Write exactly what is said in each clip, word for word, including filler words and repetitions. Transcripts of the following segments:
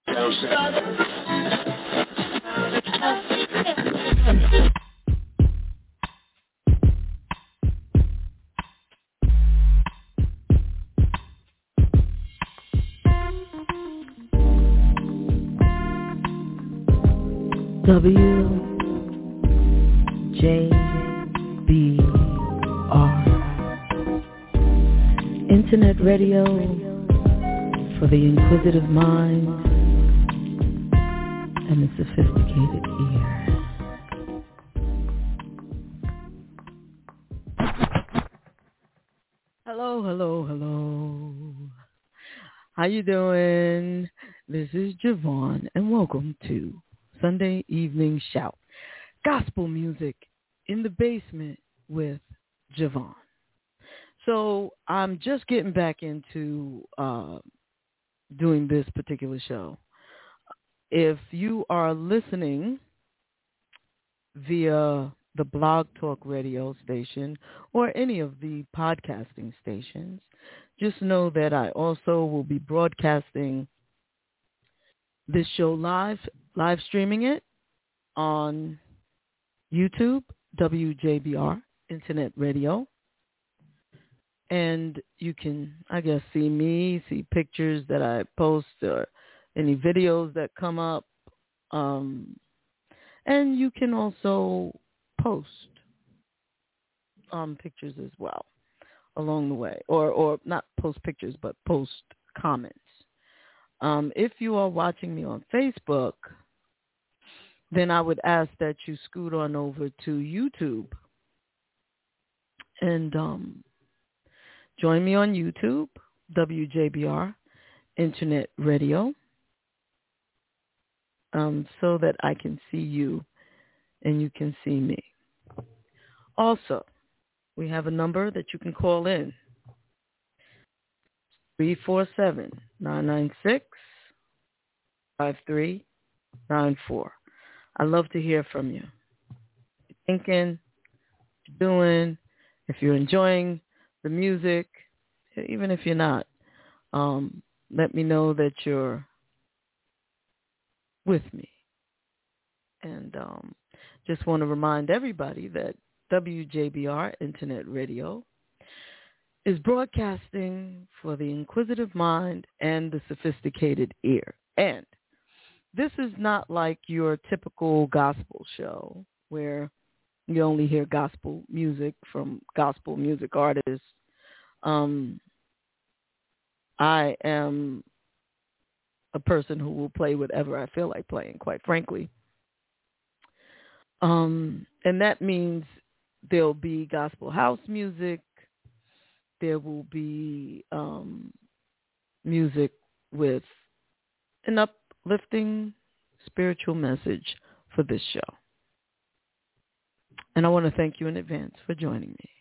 W J B R Internet radio for the inquisitive mind and the sophisticated ear. Hello, hello, hello. How you doing? This is Javon, and welcome to Sunday Evening Shout. Gospel music in the basement with Javon. So I'm just getting back into uh, doing this particular show. If you are listening via the Blog Talk radio station or any of the podcasting stations, just know that I also will be broadcasting this show live, live streaming it on YouTube, W J B R Internet Radio. And you can, I guess, see me, see pictures that I post or any videos that come up. Um, and you can also post um, pictures as well along the way. Or, or not post pictures, but post comments. Um, if you are watching me on Facebook, then I would ask that you scoot on over to YouTube and um, join me on YouTube, W J B R Internet Radio, um, so that I can see you and you can see me. Also, we have a number that you can call in, three four seven, nine nine six, five three nine four. I love to hear from you. What you're thinking, what you're doing, if you're enjoying the music, even if you're not, um, let me know that you're with me. And um, just want to remind everybody that W J B R Internet Radio is broadcasting for the inquisitive mind and the sophisticated ear. And this is not like your typical gospel show where you only hear gospel music from gospel music artists. Um, I am a person who will play whatever I feel like playing, quite frankly. Um, and that means there'll be gospel house music. There will be um, music with an uplifting spiritual message for this show. And I want to thank you in advance for joining me.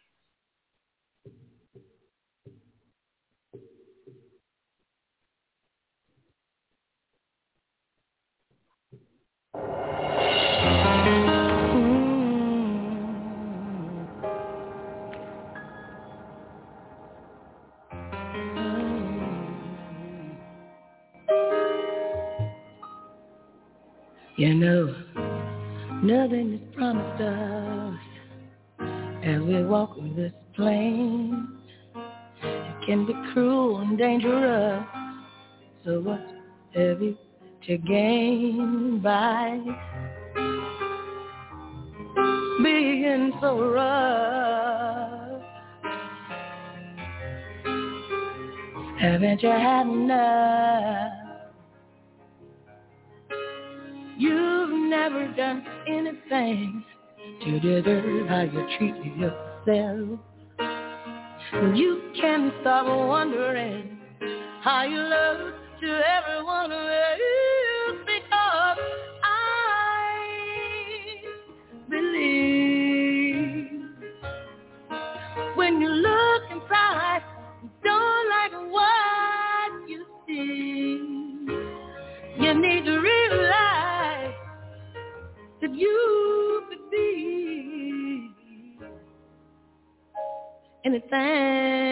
You know, nothing is promised us as we walk on this plane. It can be cruel and dangerous, so what have you to gain by being so rough? Haven't you had enough? You've never done anything to deserve how you treat yourself. You can't stop wondering how you love to everyone else, because I believe when you look inside, you don't like what you see. You need to realize that you could be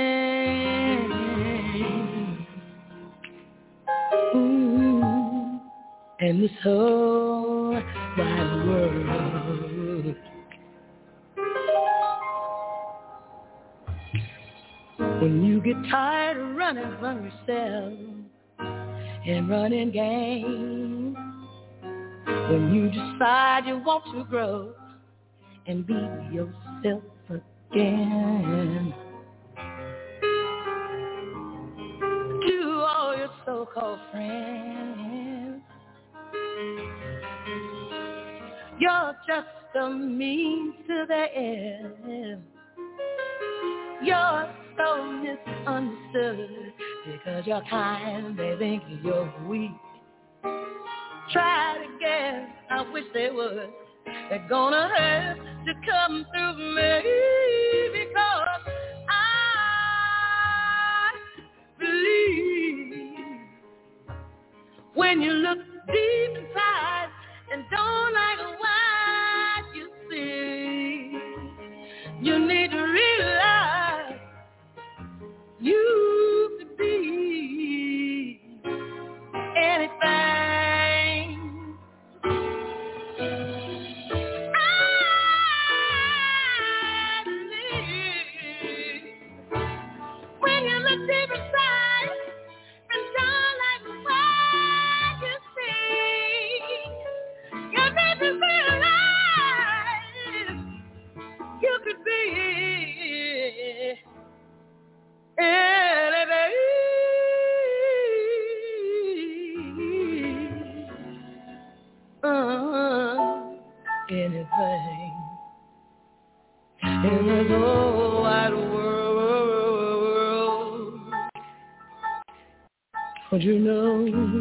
anything. Ooh. in this whole wide world. When you get tired of running from yourself and running game, when you decide you want to grow and be yourself again, to all your so-called friends, you're just a means to the end. You're so misunderstood because you're kind, they think you're weak. Try to guess, I wish they would. They're gonna have to come through me because I believe when you look deep inside and don't like what you see, you need to realize you could be anything. I believe when you look deep inside and don't like what you see, you need to realize you could be anything. Uh, anything in this whole wide world. But you know,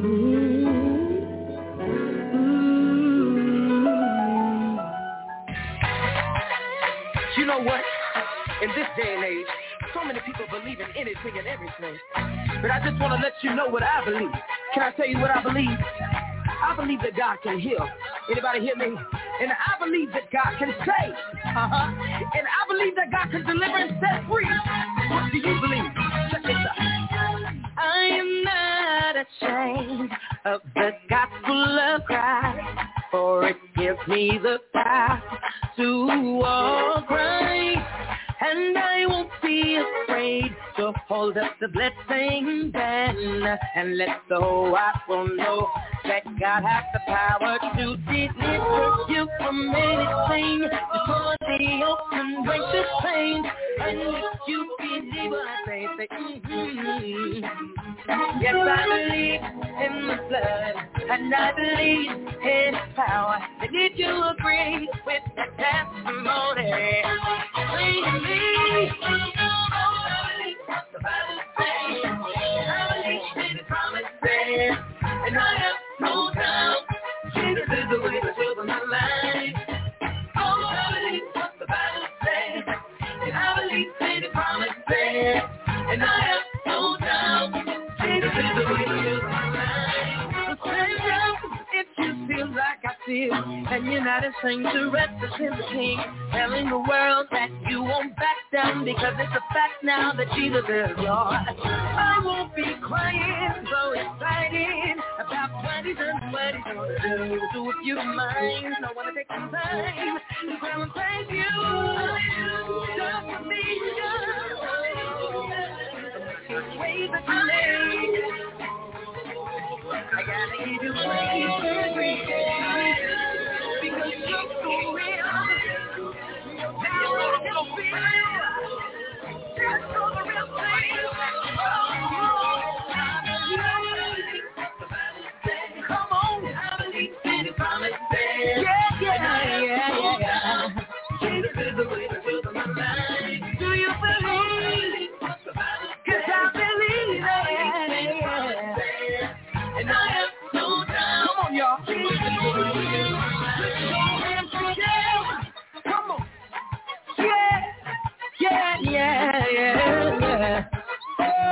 you know what? In this day and age, so many people believe in anything and everything. But I just want to let you know what I believe. Can I tell you what I believe? I believe that God can heal. Anybody hear me? And I believe that God can save. Uh-huh. And I believe that God can deliver and set free. What do you believe? Check this out. I am not ashamed of the gospel of Christ, for it gives me the power to walk right. And I won't be afraid to hold up the blessing banner and let the whole world know that God has the power to deliver you from anything, destroy the open righteous pain. And if you believe what I say, say, mm-hmm. Yes, I believe in the blood, and I believe in power. And if you agree with the testimony, say to me, oh, I believe what the Bible says. I believe in the promise there, and I have no doubt Jesus is the way to fill my life. Oh, I believe what the Bible says, and I believe in the promise there, and I have no doubt Jesus is the way to fill my life. So stand up if you feel like I feel, and you're not ashamed to represent the King, telling the world that you won't back down because it's a fact now that Jesus is Lord. I won't be crying, so excited about what he's done, what he's gonna do. So if you don't mind, I wanna take some time to come and thank you. Just for me, just praise the name. I gotta give you praise and grace because you're so real. Now I can feel just for the real thing. Come on, I believe in the promise. Yeah, yeah, yeah, yeah. Jesus is the way to fill my life. Do you believe? Cause I believe it. And I have no doubt. Come on, y'all. Come on. Yeah, yeah, yeah, yeah, yeah.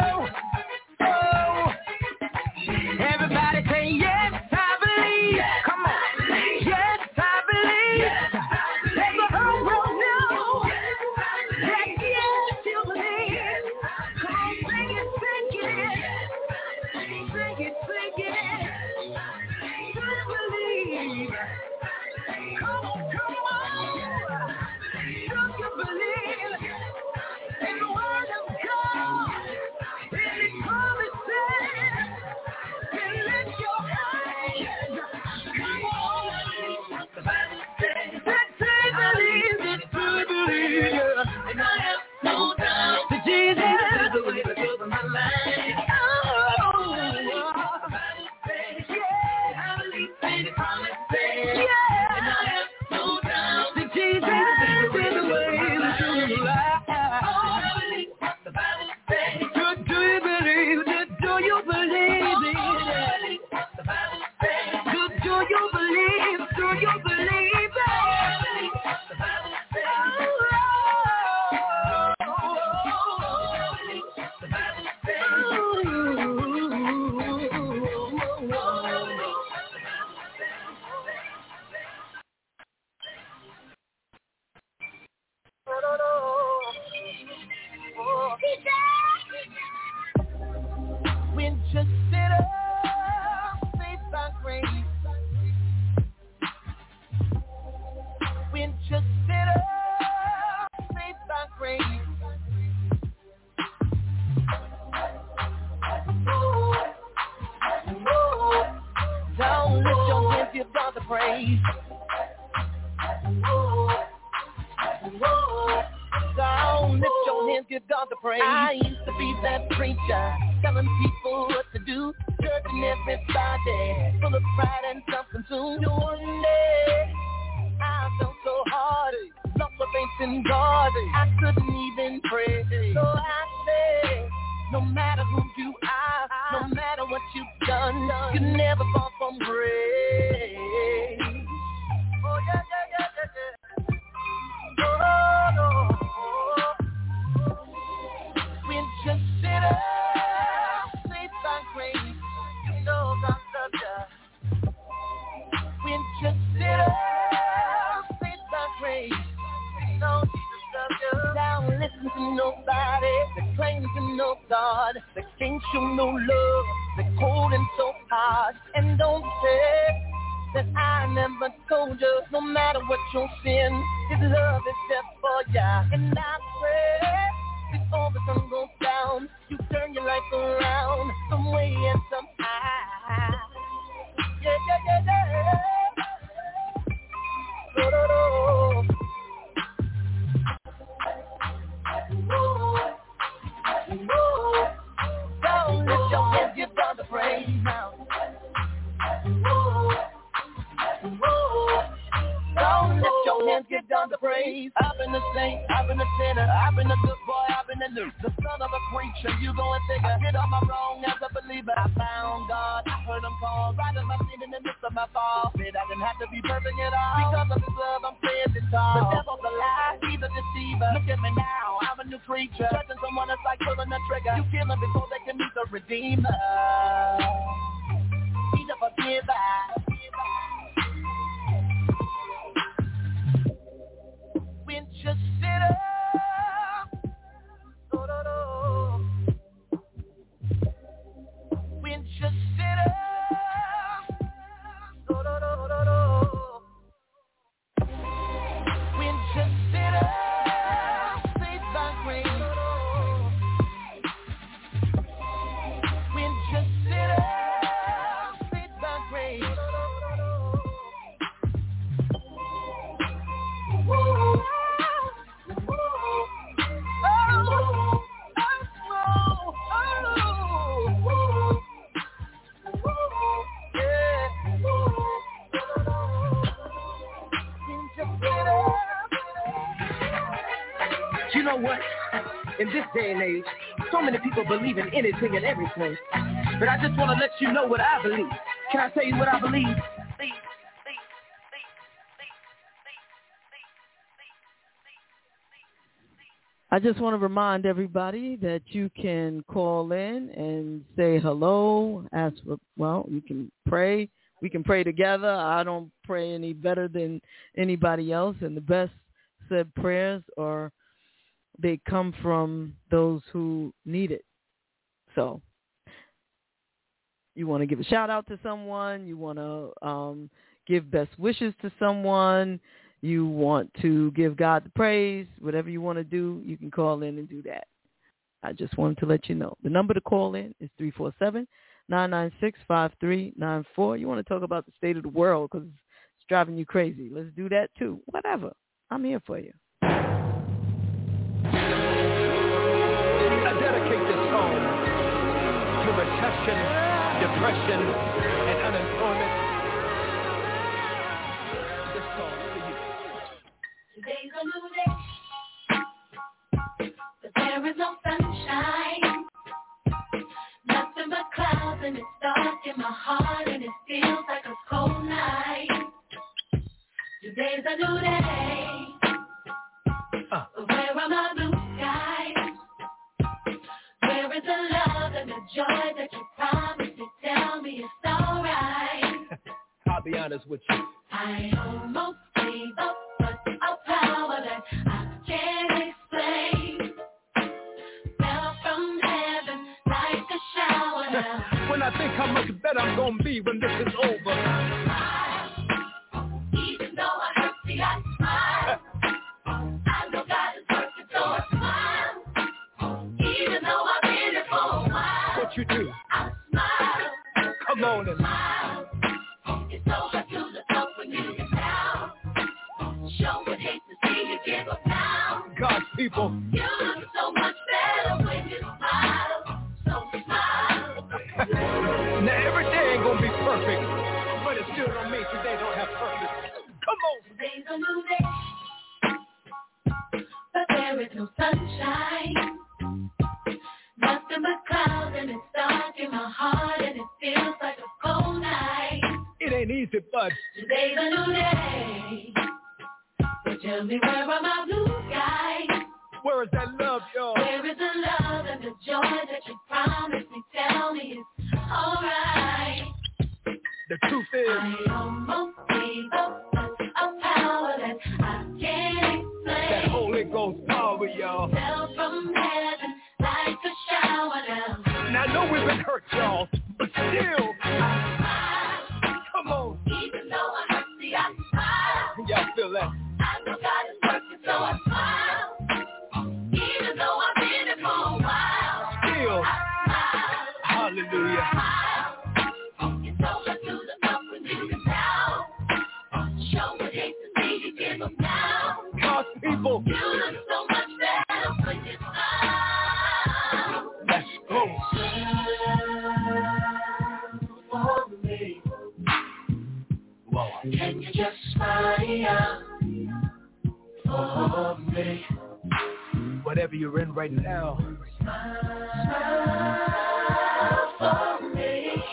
believe? Come on, come on. Don't you believe in the word of God? In His promises, and lift your hands. Come on. The Bible says that they believe, that they believe, yeah. And I have no doubt that Jesus is the way to go to my life. Oh, the Bible says, yeah, I believe in the promises, yeah. And I have no doubt that Jesus is the way to my life. Oh, I believe what the Bible says. Do, do you believe it? Do you believe it? Do, do you believe? Do you believe it? When just sit up, faith by grace. When just sit up, faith by grace. Ooh, ooh. Don't lift your hands, give God the praise. Ooh, ooh. Don't lift your hands, give God the praise. I used to be that preacher, telling people what to do, judging everybody, full of pride and self-consumed. One day, I felt so hard, lost my faith in God, I couldn't even pray. So I said, no matter who you are, no matter what you've done, you never fall from grace. Oh yeah, yeah, yeah, yeah, yeah. Oh, no. When just sit up, faith by grace, you know God loves you. When just sit up, faith by grace, you know Jesus loves you. Now listen to nobody that claims to know God, that can't show no love, that cold and so hard. And don't say that I never told you, no matter what your sin, His love is there for ya. And I pray, before the sun goes down, you turn your life around, some way and somehow. Yeah, yeah, yeah, yeah. Oh, oh, oh. Oh, don't lift your hands, give God the praise now. Oh, oh. Don't lift your hands, give God the praise. I've been a saint, I've been a sinner, I've been a good boy, I've been a new, the son of a preacher. You go and figure, hit on my wrong as a believer. I found God, I heard Him call, right in my sin in the midst of my fall. Said I didn't have to be perfect at all, because of His love I'm standing tall. The devil's a lie, he's a deceiver. Look at me now, I'm a new creature. Judging someone that's like pulling a trigger. You kill him before they can meet the Redeemer. He's a forgiver. When just sit up, oh, no, no. When just sit up, oh, no, no, no, no. When just sit up, faith by grace. When just sit up, faith by grace. Woo. You know what? In this day and age, so many people believe in anything and everything. But I just want to let you know what I believe. Can I tell you what I believe? I just want to remind everybody that you can call in and say hello, ask for, well, you can pray. We can pray together. I don't pray any better than anybody else, and the best said prayers are, they come from those who need it. So you want to give a shout out to someone, you want to um, give best wishes to someone, you want to give God the praise, whatever you want to do, you can call in and do that. I just wanted to let you know. The number to call in is three four seven, nine nine six, five three nine four. You want to talk about the state of the world because it's driving you crazy. Let's do that too. Whatever. I'm here for you. I dedicate this song to recession, depression, and unemployment. This song for you. Today's a new day, but there is no sunshine. Nothing but clouds, and it's dark in my heart, and it feels like a cold night. Today's a new day, uh. but where are my blue skies? Where is the love and the joy that you promised me? Tell me it's alright. I'll be honest with you. I almost gave up, but a power that I can't explain fell from heaven like a shower now. When I think how much better I'm gonna be when this is over. I smile, even though I hurt, see I smile. I know God is working, so I smile. Even though I've been here for a while. What you do? I smile. Come on and smile. It's so hard to look up when you get down. Sure would hate to see you give up now. God's people. You look so much better when you smile. So smile. Now every day ain't gonna be perfect, but it still don't mean today don't have purpose. Come on. Today's a new day, but there is no sunshine. Nothing but clouds, and it's dark in my heart, and it feels like a cold night. It ain't easy, but today's a new day. But tell me, where are my blue skies? Where is that love, y'all? Where is the love and the joy that you promised me? Tell me it's alright. The truth is, I almost gave up, but a power that I can't explain. That Holy Ghost power, y'all. Fell from heaven like a shower now. And I know we've been hurt, y'all, but still, I smile. Come on. Even though I hurt, see I smile. Y'all feel that? I know God is working, so I smile. Even though I've been here for a while. Still, I smile. Hallelujah. Smile. It's so hard to look up when you get down. Sure would hate to see you give up now. God's people. You look so much better when you smile. Let's go. For me. Whoa. Can you just smile for me? Whatever you're in right now. Smile for me.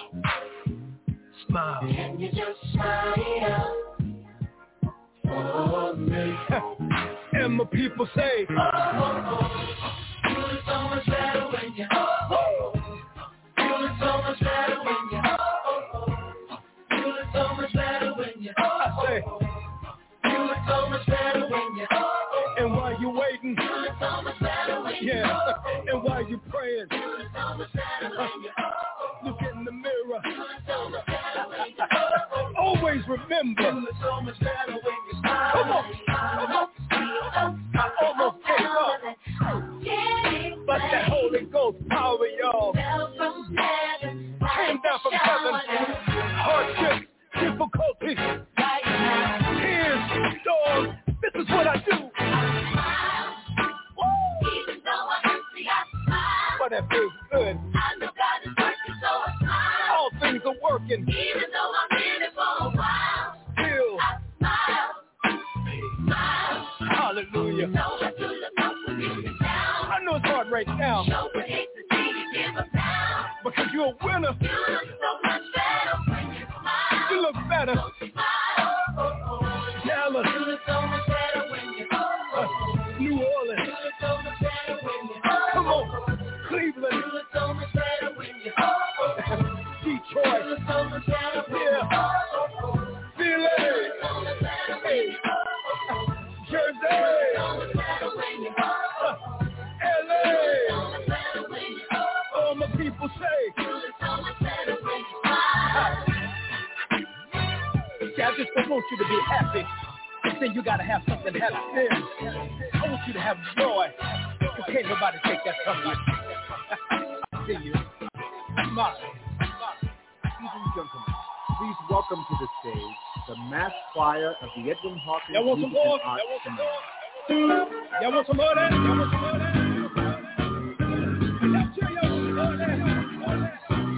Smile. Can you just smile for me? And my people say, oh, oh, oh. You look so much better when you, oh, oh. You look so much better when you, oh, oh. You look so much better when you, oh, I say, you look so much better when you, oh, oh. And while you're waiting, You look so much better when you, yeah, oh, oh. and while you're praying, You look so much better when you, oh, oh. look in the mirror. You look so much better when you, oh, oh. Always remember. You look so much better when you smile. Come on. Come on. I almost gave up, but that Holy Ghost power, y'all, came down from heaven. Hardships, difficulties, tears, storms. This is what I do. Even though I hurt, see I smile. But it feels good. I know God is working, so I smile. All things are working. Even though I've been here for a while. Still, I smile. Smile. hallelujah. So hard to look up when you get down. I know it's hard right now, Sure would hate to see you give up now. because you're a winner. You look so much better when you smile. You look better. So smile. Dallas, You look so much better when you, oh, uh, New Orleans, you look so much better when you, oh, come on, you Cleveland, look so much better when you, oh, you Detroit, look so much better when you, yeah, oh, Philly, so much better when you, Jersey, so much better when you, uh, L A. so much better when you, All my people say, you look so much better when you smile. See, I just don't want you to be happy. But then you gotta have something happy. I want you to have joy. Because can't nobody take that from you. I see you. Smile. Ladies and gentlemen, please welcome to the stage the mass choir of the Edwin Hawkins Y'all want Music some more? and Arts Y'all want some Center. more? Y'all want some more of that? Y'all want some more of that? Let's hear y'all want some more of that.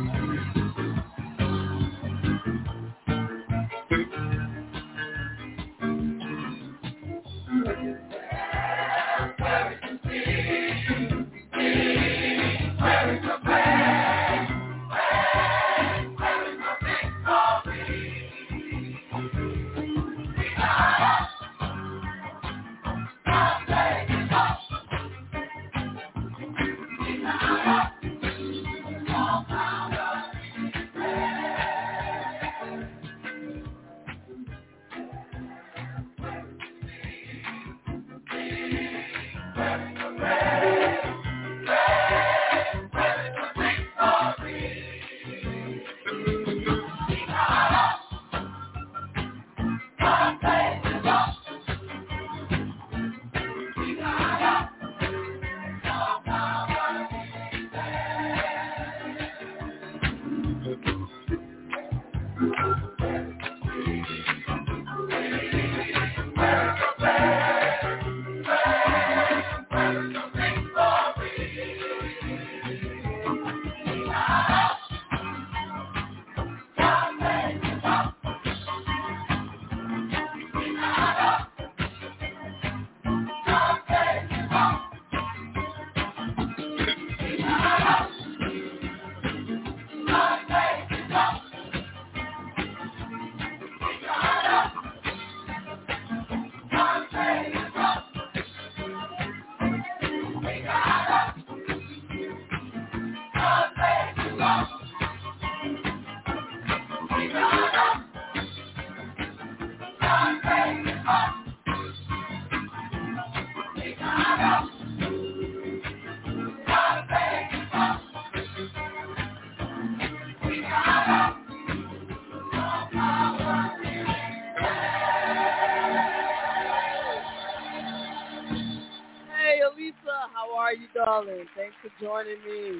Darling, thanks for joining me.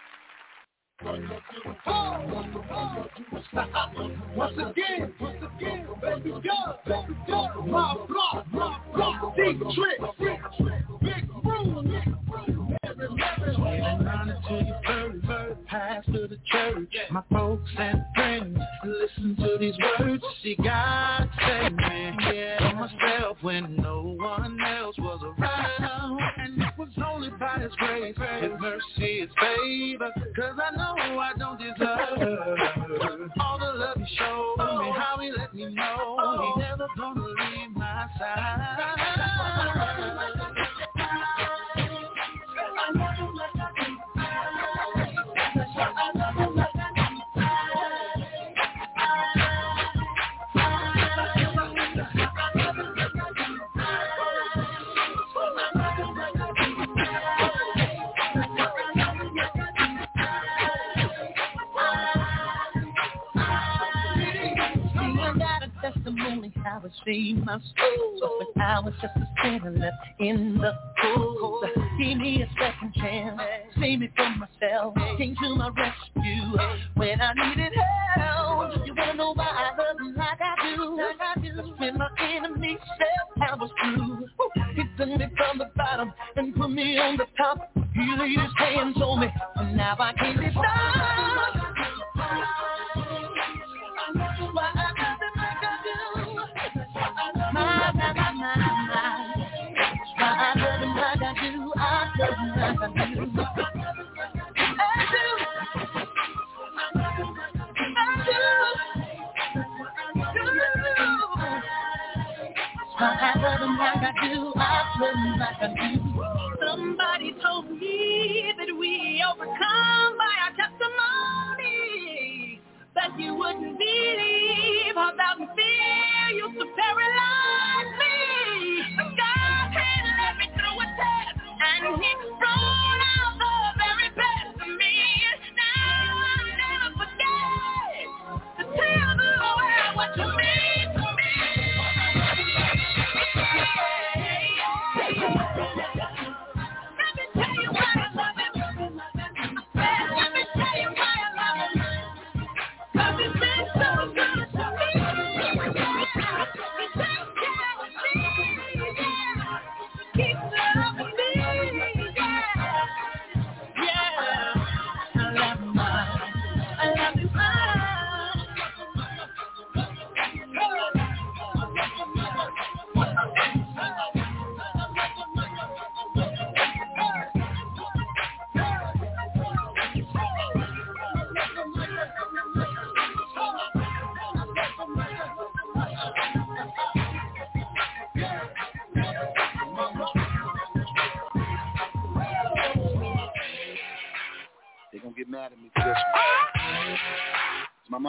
Once again, once again, baby girl, baby girl, my block, my block, deep trick, big room, every man, run until you bird, bird, pass to the church. My folks and friends listen to these words. See God save me, yeah, myself when no one else was around, and it was only by His grace, His mercy, His favor, 'cause I know I don't deserve all the love He showed me, how He let me know He never gonna leave my side. Testimony how it saved my soul when I was just a sinner left in the cold. Give me a second chance, save me from myself, came to my rescue when I needed help. You wanna know why I love Him like I do? Like I do. When my enemy said I was through, He took me from the bottom and put me on the top. He laid His hands on me, and now I can't be stopped. Why I love Him like I do? My, my, my, my, my. Why I love Him like I do? I love Him like I do. I do. I do. Why I love Him like I do? I love Him like I do. Somebody told me that we overcome by our testimony, that you wouldn't believe how doubt and fear used to paralyze me. But God had let me through a test, and He brought out the very best of me. Now I'll never forget to tell the world what you mean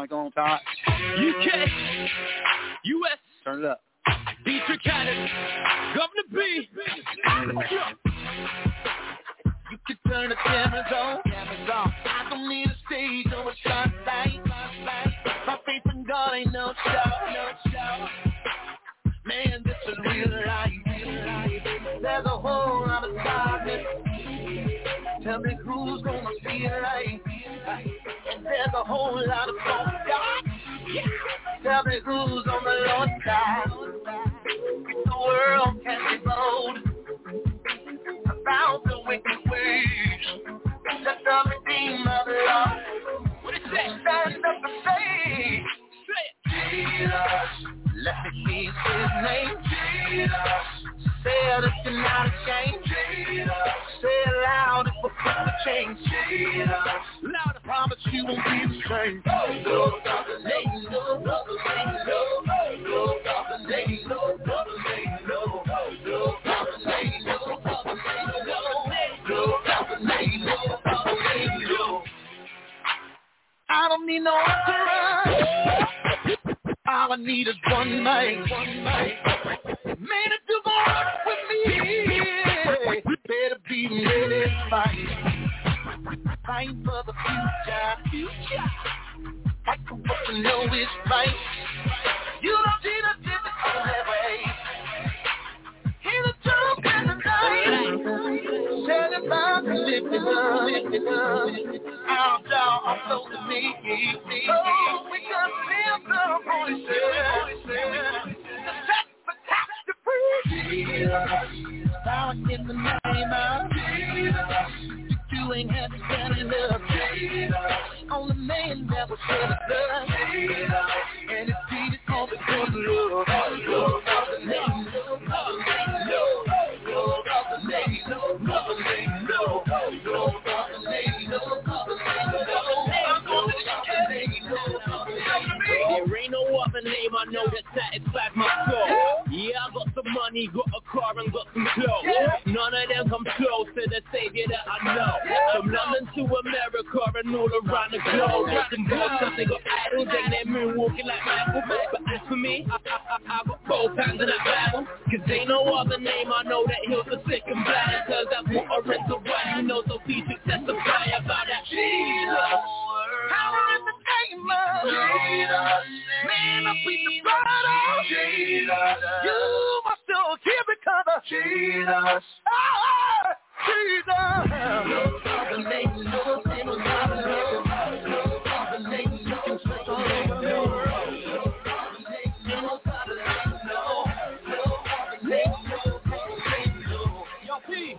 mic on top. U K, U S, Turn it up. Dietrich Haddon, Governor B. You can turn the cameras on. I don't need a stage or a spotlight. My faith in God ain't no show, no show. Man, this is real life. There's a whole lot of darkness. Tell me who's gonna see it right. And there's a whole lot of false God. Tell me who's on the Lord's side. The world can be bold about the wicked ways. Let the Redeemer of the Lord, what it say? Stand up and say, Jesus. Let me see his name. Jesus. Say it if you're not ashamed. Jesus. Say it loud if we're going to change. Jesus. Loud, I promise you won't be the same. No other name, no other name, no. No other name, no other name, no. No other name, no other name, no. No other name, no other name, no. I don't need no entourage. All I need is one night, one night. Man, if you gon' rock with me, better be ready to fight. Fight for the future, future. Fight for what you know is right. You don't see the difference in that way. Hear the truth in the night. Tell it about to lift it up, lift it up. Our job also to me. Oh, we got live the voices. The sacrifice to free. Jesus. Power in the name of Jesus. You ain't had to stand it up. Jesus. On the man that was shed the blood. Jesus. And it's Jesus on the good love. Love of the name. Love of the name. Love of the name. Love of the name. Love of the name. Love of the name. Love of the name. There ain't no other name I know that satisfies my soul. Yeah, I got some money, got a car and got some clothes. None of them come close to the savior that I know. From London to America and all around the globe. Some boys they got idols and they're moonwalking like Michael. But as for me, I, I, I, I got both hands in that Bible. Cause ain't no other name I know that heals the sick and blind. Cause that's what I rent the right. Who knows so please testify about that Jesus. Power in the name of Jesus. Man, I plead the blood of Jesus. You must still here because of Jesus. Ah, Jesus. No other name, no sin, no other name. No other name, you can switch on over. No other name, no other name, no. No other name, no other name, no. Yo, P.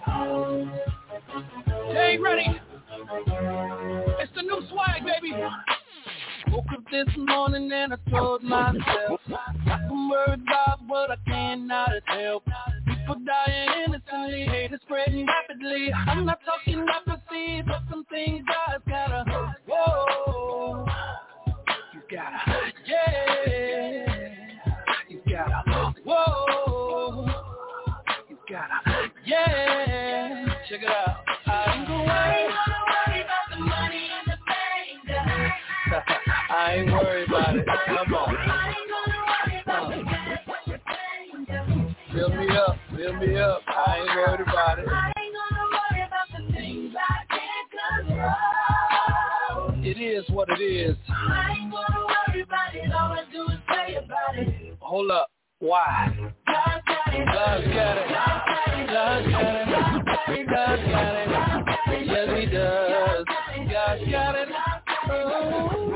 Jay, ready? It's the new swag, baby. Woke up this morning and I told myself I'm worried about what I cannot help. People dying innocently, hate is spreading rapidly. I'm not talking apathy, but some things I've gotta. Whoa, you gotta, yeah. You gotta, whoa. You gotta, yeah. Check it out. I ain't gonna worry, worry about the money in the bank. I ain't worried about it. Come on. I ain't gonna worry about the Fill me up, fill me up. I ain't worried about it. I ain't gonna worry about the things I can't control. It is what it is. I ain't gonna worry about it. All I do is pray about it. Hold up. Why? God's got it. God's got it. God's got it. God's got it. Yes, he does. God's got it. Oh.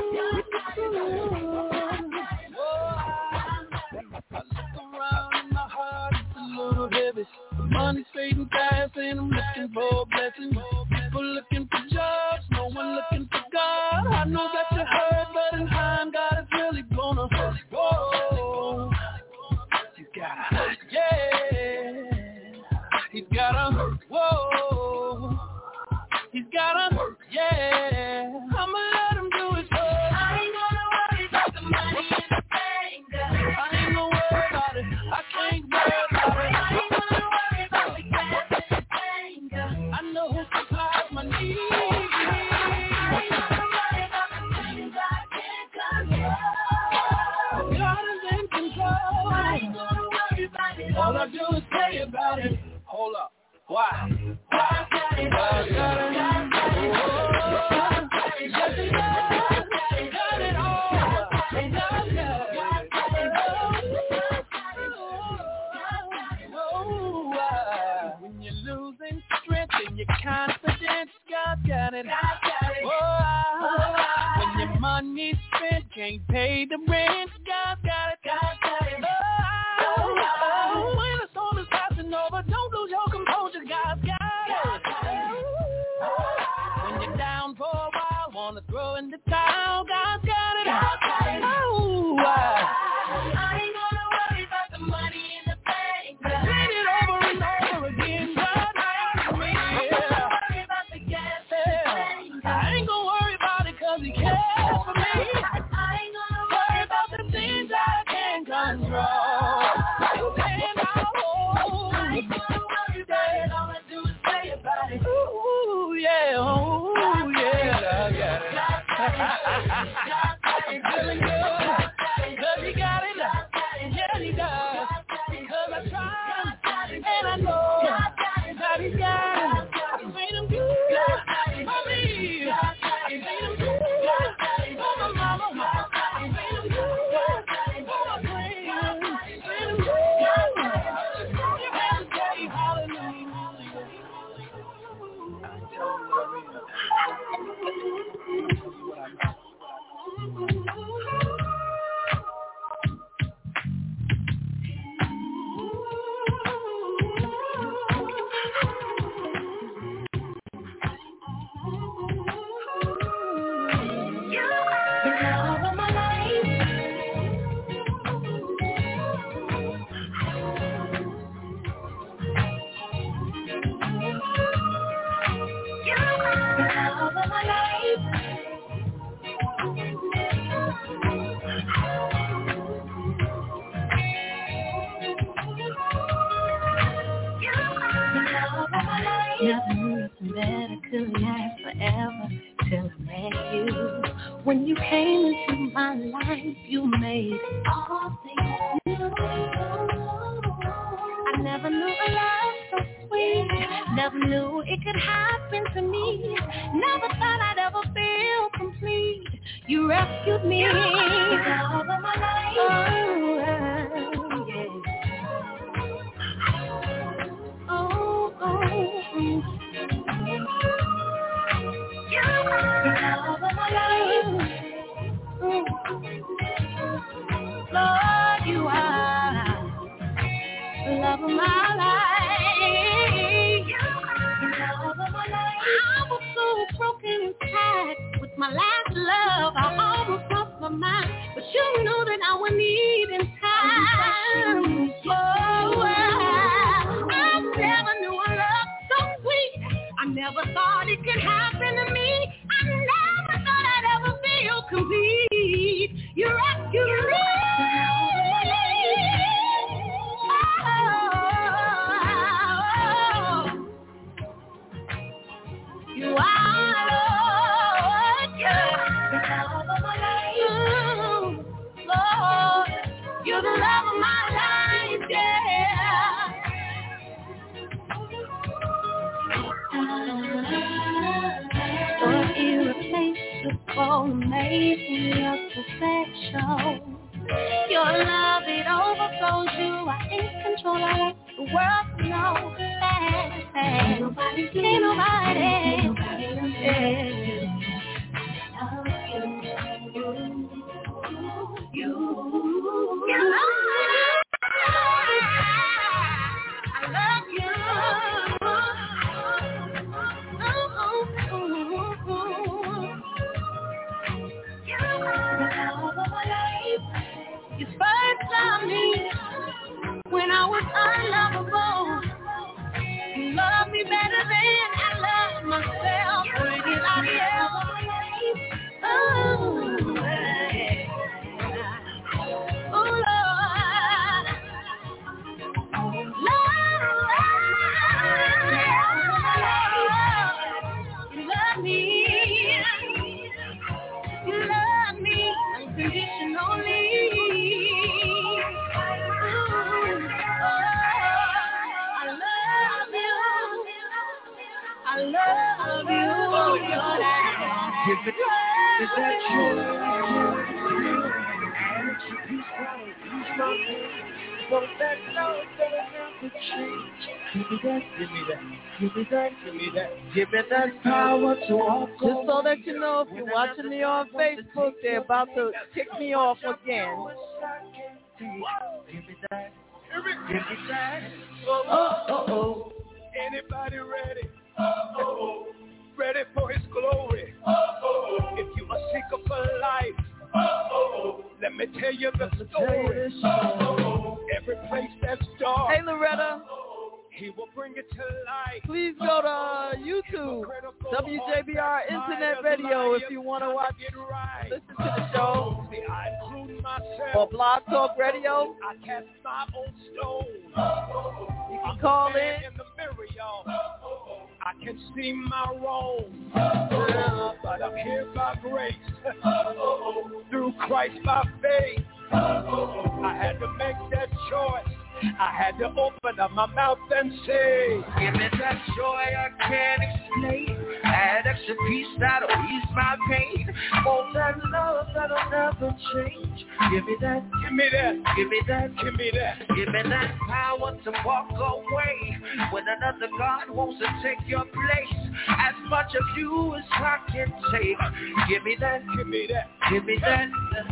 I look around and my heart is a little heavy. Money's fading fast and I'm looking for a blessing. People looking for jobs, no one looking for God. I know that you heard, but in time God is really gonna. Whoa. You gotta, yeah. He's gotta, whoa. He's gotta, yeah. I'ma let him do his work. I ain't gonna worry about the money in the bank. I ain't gonna worry about it. I can't worry about it. I ain't gonna worry about the cash in the bank. I know who's losing control. I ain't gonna worry about it. All I do is pray about it. Hold up. Why? Why? Got it. Got it. Got it. Got it. Got it. Got it all. When you're losing strength and your confidence, God got it. Oh, when your money's spent, can't pay the rent, God got it. Oh, when the storm is passing over, don't lose your composure, God got it. When you're down for a while, wanna throw in the towel, God got it. Oh, I ain't gonna worry about the money in the bank. Get it over and over again, God got me. I ain't gonna worry about the gas. I ain't gonna worry about it 'cause He cares for me. I ain't gonna worry about the things I can't control. You can't hold. I ain't gonna worry about it. All I do is pray about it. Ooh, yeah, ooh, yeah, I got it. I'm feeling good. 'Cause He got it. Yeah, He does. 'Cause I tried and I know that He got it. I made Him good for me. I made Him good for my mama. I made Him good for my friends. I made Him good. Hallelujah. Never knew nothing better could last forever till I met you. When you came into my life, you made all things new. I never knew a love so sweet. Never knew it could happen to me. Never thought I'd ever feel complete. You rescued me. Love of my life. Oh, yeah. Oh, oh, mm. Love of my life. Mm. Lord, you are love of my life. Love of my life. I was so broken inside with my last love. I almost lost my mind, but you knew that I would need in time. Oh, I never knew a love so sweet. I never thought it could happen to me. I never thought I'd ever feel complete. You rescued me. You are Lord, yeah. The love of my life. Ooh, Lord, you're the love of my life, yeah. You're irreplaceable, amazing, your perfection. Your love, it overflows you. I ain't control, I let the world know that. Ain't nobody, ain't nobody, ain't nobody else. I love you. You, you, you love me. I love you. Oh, oh, oh, oh. You're the love of my life. You first loved me when I was unlovable. You love me better than I love myself. Bring it out here. Oh, yeah. Oh, Lord. Lord, you love me. You love me unconditionally. Give me that, is that joy? Extra peace out of ease my pain. Want that love that'll never change. Give me that, give me that, give me that, give me that, give me that power to walk. Just so that you know, if you're watching me on Facebook, they're about to kick me off again. Give me that, give me that. Oh, oh, oh, oh. Anybody ready? Oh, oh. Ready for his glory? Oh, oh. If you a seeker for life, oh, let me tell you the story. Oh, every place that's dark. Hey, Loretta. He will bring it to light. Please go to YouTube, W J B R Internet Radio, if you want to watch, listen to the show, or Blog Talk Radio. I cast my own stone. You can call in. in the mirror, y'all. I can see my wrong, but I'm here by grace, through Christ by faith. I had to make that choice. I had to open up my mouth and say, give me that joy I can't explain. Add extra peace that'll ease my pain. Oh, that love that'll never change. Give me that, give me that, give me that, give me that. Give me that power to walk away when another God wants to take your place. As much of you as I can take. Give me that, give me that, give me that.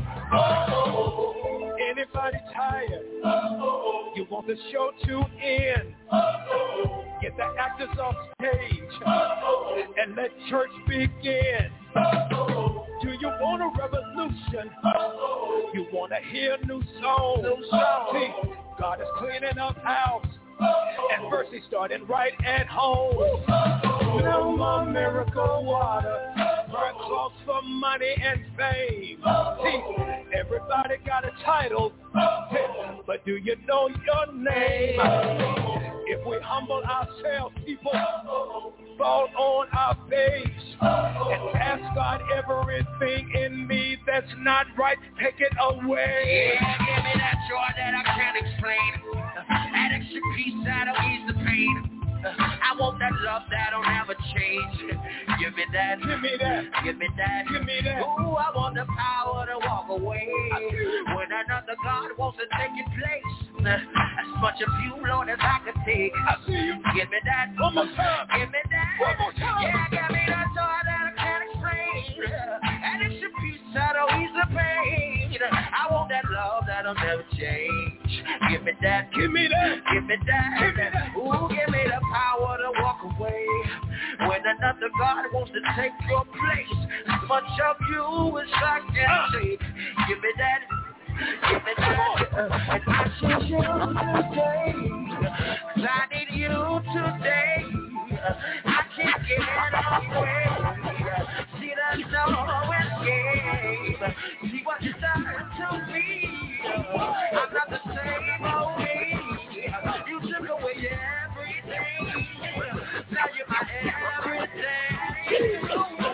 Oh, anybody tired? Oh, you want the show to end? Oh, get the actors off stage and let church begin. Oh, do you want a revolution? Oh, you want to hear new songs? New songs. See, God is cleaning up house. And first he started right at home. No more miracle water, burn clothes for money and fame. See, everybody got a title, but do you know your name? If we humble ourselves, people fall on our face and ask God, everything in me that's not right, take it away. Yeah, give me that joy that I can't explain. That extra peace that'll ease the pain. I want that love that'll never change. Give me that, give me that, give me that, give me that. Ooh, I want the power to walk away when another God wants to take your place. As much of you, Lord, as I could take. I see you. Give me that, one more time. Give me that, one more time. Yeah, give me that joy that I can't explain. And it's your peace that'll ease the pain. I want that love that'll never change. Give me that, give me that, give me that, give me that. Ooh, give me the power to walk away when another God wants to take your place. As much of you as I can take. Give me that, give me that. And I choose you today, 'cause I need you today. I can't get away. See, there's no escape. See what you done to me. I'm not the same old me. You took away everything. Now you're my everything.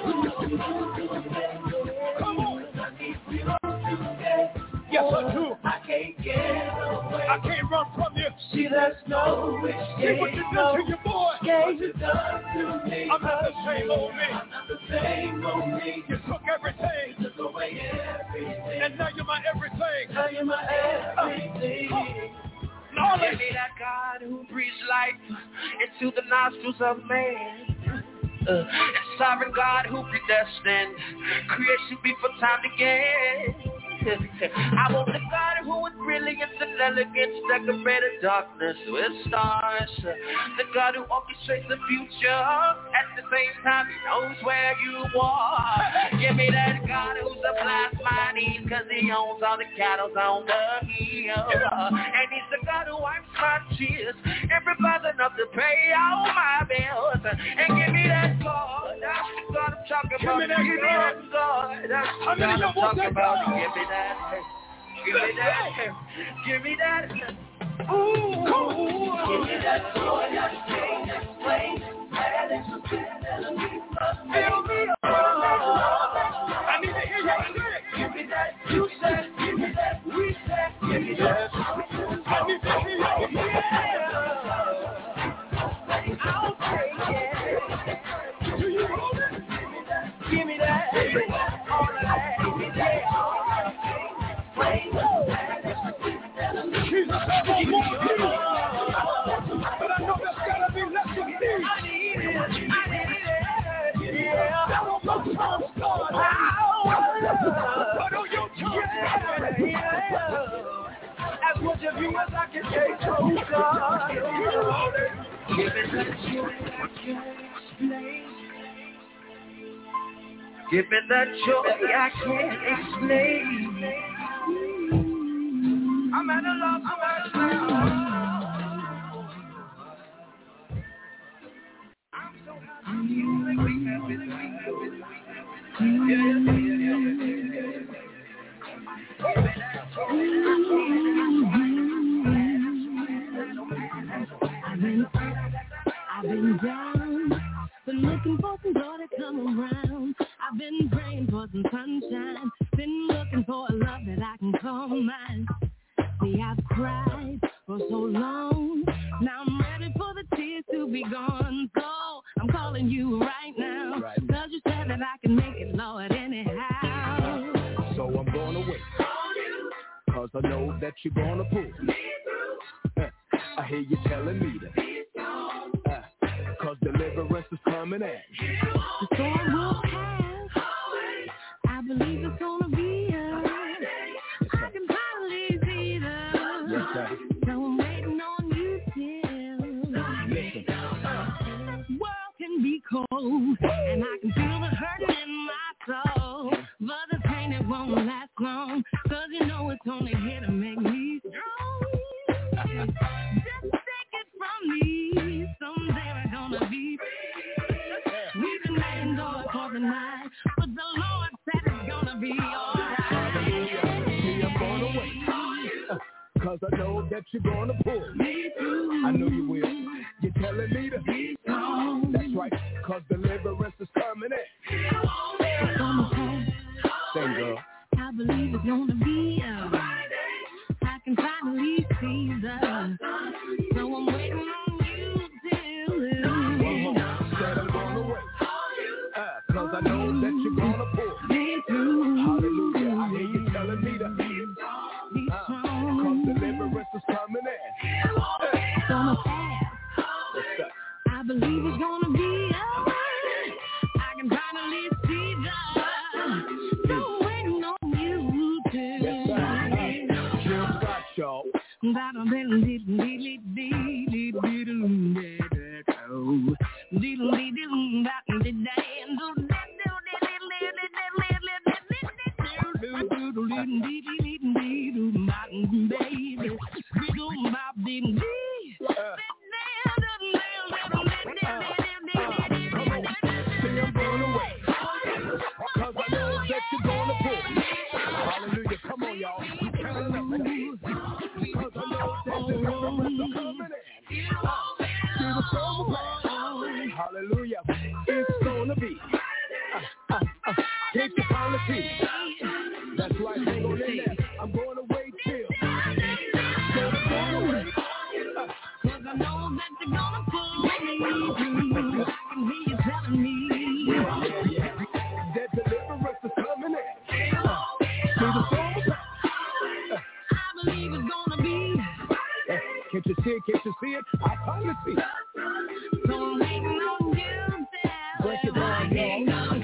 Come on. Yes, I do. I can't get away. I can't run from you. See, there's no escape. See what you done to your boy. What you done to me. I'm not the same old me. I'm not the same old me. You took everything. You took away everything. And now you're my everything. Now you're my everything. Uh, Give me that God who breathes life into the nostrils of man. Uh, and sovereign God who predestined creation before time began. I want the God who with brilliance and elegance decorated darkness with stars. The God who orchestrates the future, at the same time he knows where you are. Give me that God who supplies my needs, cause he owns all the cattle on the hill. And he's the God who wipes my tears and provides enough to pay all my bills. And give me that God, that's the God I'm talking about. Give me that God, that's the God I'm talking about. Give me that. Give me that. Give me that. Ooh. Give me that joy I can't explain. That is a pit that'll leave my feel me up. I need to hear you say. Give me that. You said. Give me that. We said. Give me that. I need to hear you. Yeah. I'll take it. Do you hold it? Give me that. Give me that. much of you as I can take closer. Give it that joy I can't explain. Give me that joy I can't explain. I'm at a loss, I'm at a loss. I'm so happy you make me happy. Yeah, yeah, yeah, yeah, I've been, I've been down, been looking for some joy to come around. I've been praying for some sunshine, been looking for a love that I can call mine. See, I've cried for so long, now I'm ready for the tears to be gone. So I'm calling you right now, right. Cause you said that I can make it, Lord, anyhow. So I'm gonna wait, cause I know that you're gonna pull me through. Uh, I hear you telling me that, uh, cause deliverance is coming at you. The storm will pass, I believe it's gonna be us. I can finally see that. Yes, sir. So I'm waiting on you till. Listen. World can be cold, and I can feel the hurt in my soul. But the pain, it won't last long, cause you know it's only here to make me strong. Just take it from me, someday we're gonna be free. We've been letting go for the night, but the Lord said it's gonna be alright. See, I'm gonna wait, uh, cause I know that you're gonna pull me through. I know you will. You're telling me to be strong. That's right, cause deliverance is coming in. It's gonna come. Same girl. I believe it's gonna be us. I can finally see the. So I'm waiting on you till. Said I'm gonna wait, uh, cause I know that you're gonna pull me through. Hallelujah, I hear you telling me to be uh, cause deliverance is coming in. It's gonna pass. I believe it's gonna be us. I can finally see the. So I'm waiting on you till. Yes, sir. Uh, Jill Scott Show. Hallelujah, come on, y'all. You turn up, man. Because I know that the deliverance is coming in. See the storm pass. Hallelujah, it's gonna be. Uh, uh, uh, take the policy. That's right, hang on in there. I'm gonna wait till. So I'm gonna wait. Uh, Cause I know that you're gonna pull me through. I can hear you telling me. yeah, yeah. That deliverance is coming in. Uh, see the storm pass. I believe it's gonna be. Can't you see it? Can't you see it? I finally see it. So I'm waiting on you there. Break it down, y'all.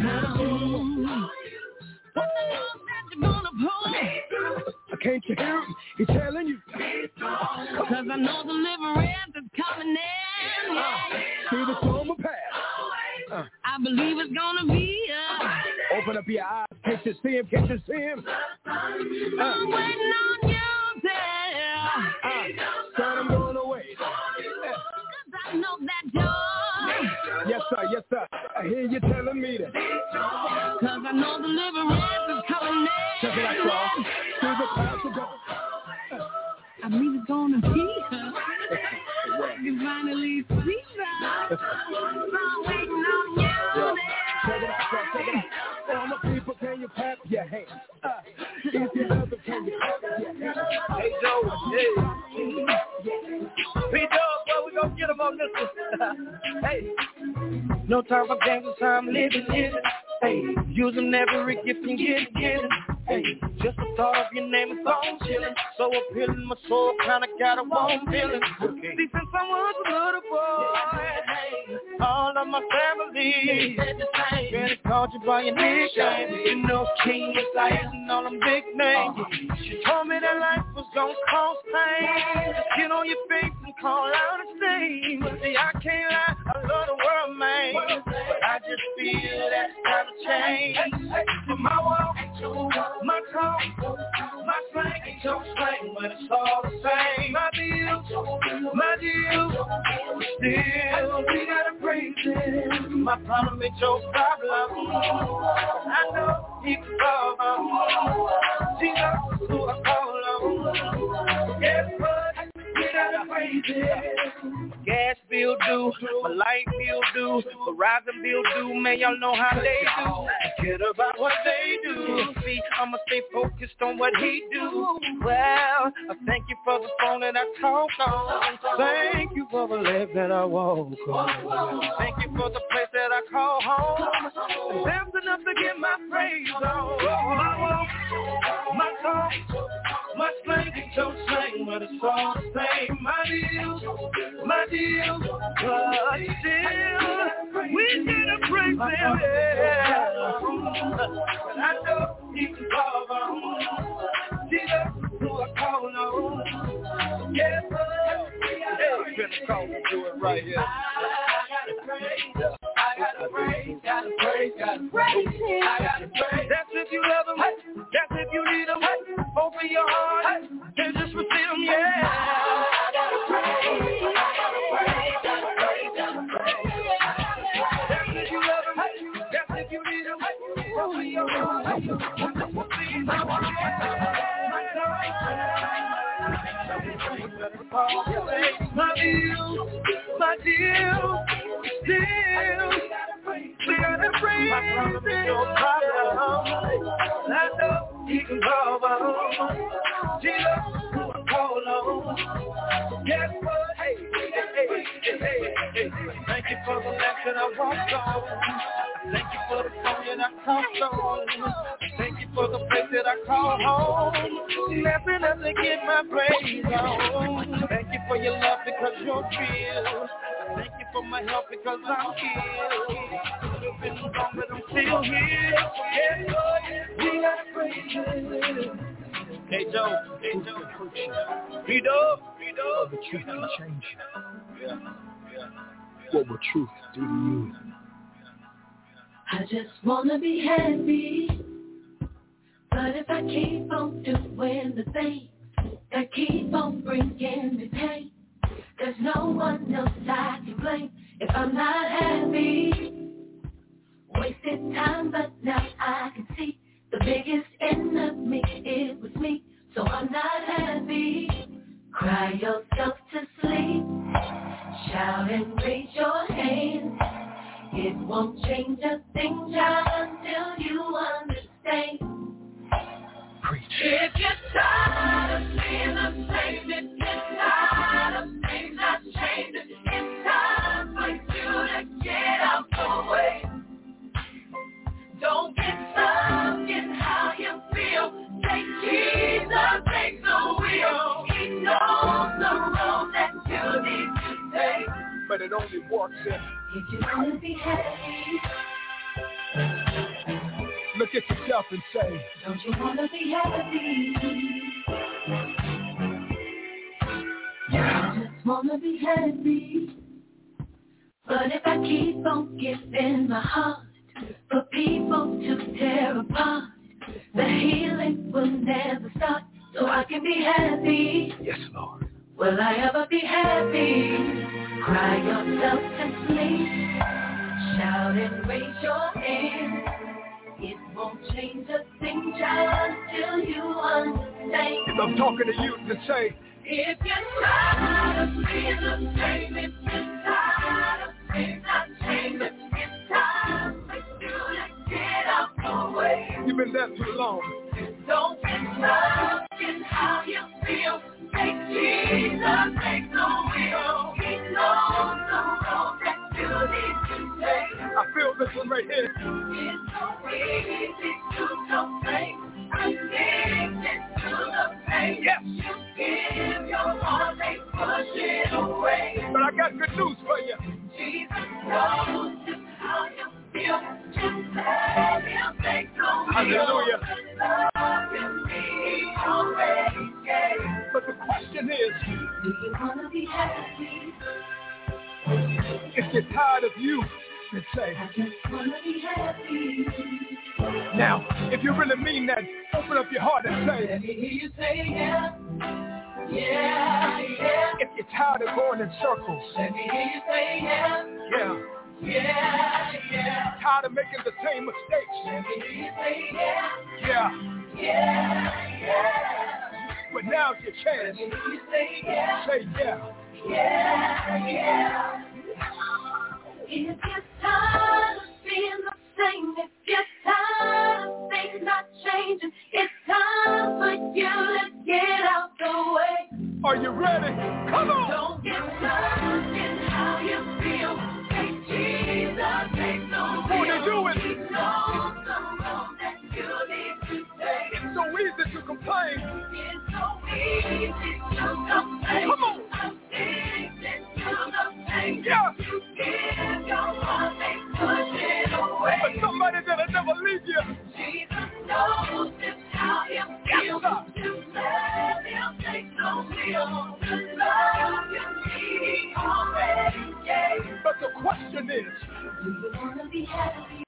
I can't you hear him? He's telling you. Cause I know deliverance is coming in. Uh, see the storm will pass. Uh, I believe it's gonna be us. open up your eyes. Can't you see him? Can't you see him? Uh, I'm waiting on you there. Uh, son, I'm going away. Uh, Cause I know that joy. yes, sir. Yes, sir. I hear you telling me that. Cause I know deliverance is coming in. Check it out, y'all. See the pastor go. Uh, I believe it's gonna be us. I can finally see that. So I'm waiting on you there. Check it out, y'all. Check it out. All my people, can you clap your hands? Uh, if you love it, can you clap your hands? Hey, Joe. Hey. P-Dog, boy, we gonna get him on this one. Hey. No time for games, it's time living, living. Hey, use them every gift and get it, get it. Hey, just the thought of your name is phone chilling. So appealing, my soul kinda got a warm feeling. Okay. See, since I was a little boy, hey, all of my family said the same. Really called you by your nickname. You know, King was like and all them big names. She told me that life was gonna cost pain. on your face and call out his name. See, I can't lie, I love the world, man, but I just feel that it's time to change. For my walk, my talk, my slang ain't your slang, but it's all the same. My deal, my deal, still we gotta praise him. My problem ain't your problem. I know he can solve them. Jesus, who I call on. Guess what? We gotta praise him. Gas bill due, my light bill due, Verizon bill due, man, y'all know how they do. Forget about what they do. See, I'ma stay focused on what he do. Well, I thank you for the phone that I talk on. Thank you for the leg that I walk on. Thank you for the place that I call home. There's enough to get my praise on. My walk, my talk, my slang ain't your slang, but it's all the same. My deal, my deal, but still, we need a praise him, yeah. I know he can solve them. Jesus, who I call on. Yeah, but hey, Pentecost, do it right here. I gotta praise, gotta praise, gotta praise him. I gotta praise. That's if you love him, that's if you need him. Open your heart and just receive him, yeah. I gotta praise, I gotta praise, gotta praise, gotta praise. That's if you love him, that's if you need him. Open your heart and just receive him, my deal, my deal, still, we gotta praise my problem is your problem. I know he can solve them. Jesus, who I call on. Guess what? Hey, hey, hey, hey, hey, hey. Thank you for the life that I walked on. Thank you for the phone that I talked on. Thank you for the place that I call home. Nothing else to get my praise on. Thank you for your love because you're real. Thank you for my help because I'm here. It's been long but I'm still here. Yeah, Lord, we gotta praise you. Hey Joe, hey Joe. Read up, read up. The truth can change you. Yeah, yeah. What will truth do to you? I just wanna be happy, but if I keep on doing the things that keep on bringing me pain, there's no one else I can blame if I'm not happy. Wasted time, but now I can see the biggest enemy, it was me, so I'm not happy. Cry yourself to sleep, shout and raise your hand. It won't change a thing, child, until you understand. Preach. If you're tired of being the same, if you're tired of things not changing, it's time for you to get out the way. Don't get stuck in how you feel. Take Jesus, take the wheel. He knows the road that you need to take. But it only works if If you want to be happy, look at yourself and say, don't you want to be happy? I just want to be happy. But if I keep on giving my heart for people to tear apart, the healing will never start, so I can be happy. yes, Lord. Will I ever be happy? Cry yourself to sleep, shout and raise your hand. It won't change a thing, child, till you understand. If I'm talking to you to say, if you're tired of being the same, if you're tired of things not changing, it's time for you to get out the way. you've been there too long. Don't get stuck in how you feel. Take Jesus, take the wheel. He knows the road that you need to take. I feel this one right here. It's so easy to complain, addicted to the pain. Yes. You give your heart, they push it away. But I got good news for you. Jesus knows just how you feel. Just let him take the wheel. Hallelujah. Love you, he already gave. But the question question is, do you want to be happy? if you're tired of you, then say, I just want to be happy. now, if you really mean that, open up your heart and say, Let me hear you say yeah. Yeah, yeah. if you're tired of going in circles, Let me hear you say yeah. yeah, Yeah, yeah. tired of making the same mistakes, Let me hear you say yeah. yeah, Yeah, yeah. but now's your chance. Let me hear you say yeah. Say yeah. Yeah, yeah. If you're tired of being the same, if you're tired of things not changing, it's time for you to get out the way. Are you ready? Come on. Don't get stuck in how you feel. Take Jesus, take no Won't you do it? He knows the road that you need to take. It's so easy to complain. It's so easy to complain. Come on. I'm addicted to the pain. Yeah. You give your heart, they push it away. But somebody that'll never leave you. Jesus knows just how you feel. Just let him take no wheel. The love you need already gave. But the question is, Do you want to be happy?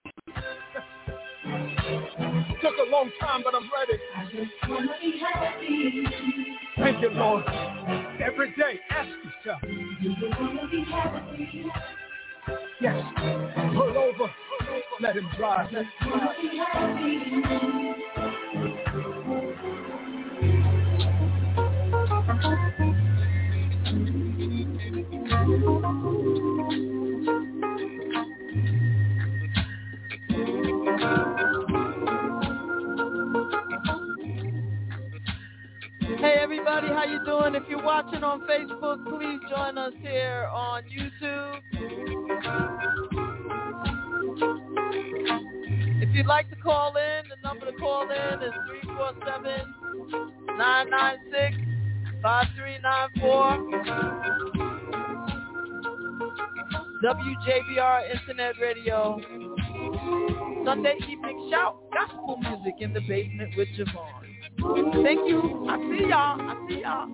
took a long time, but I'm ready. I just want to be happy. Thank you, Lord. Every day, ask yourself, Do you want to be happy? yes, pull over, let him drive. Let him Want drive. to be happy? Hey everybody, how you doing? If you're watching on Facebook, please join us here on YouTube. If you'd like to call in, the number to call in is three four seven, nine nine six, five three nine four. W J B R Internet Radio. Sunday evening shout, gospel music in the basement with Javon. Thank you. I see y'all. I see y'all.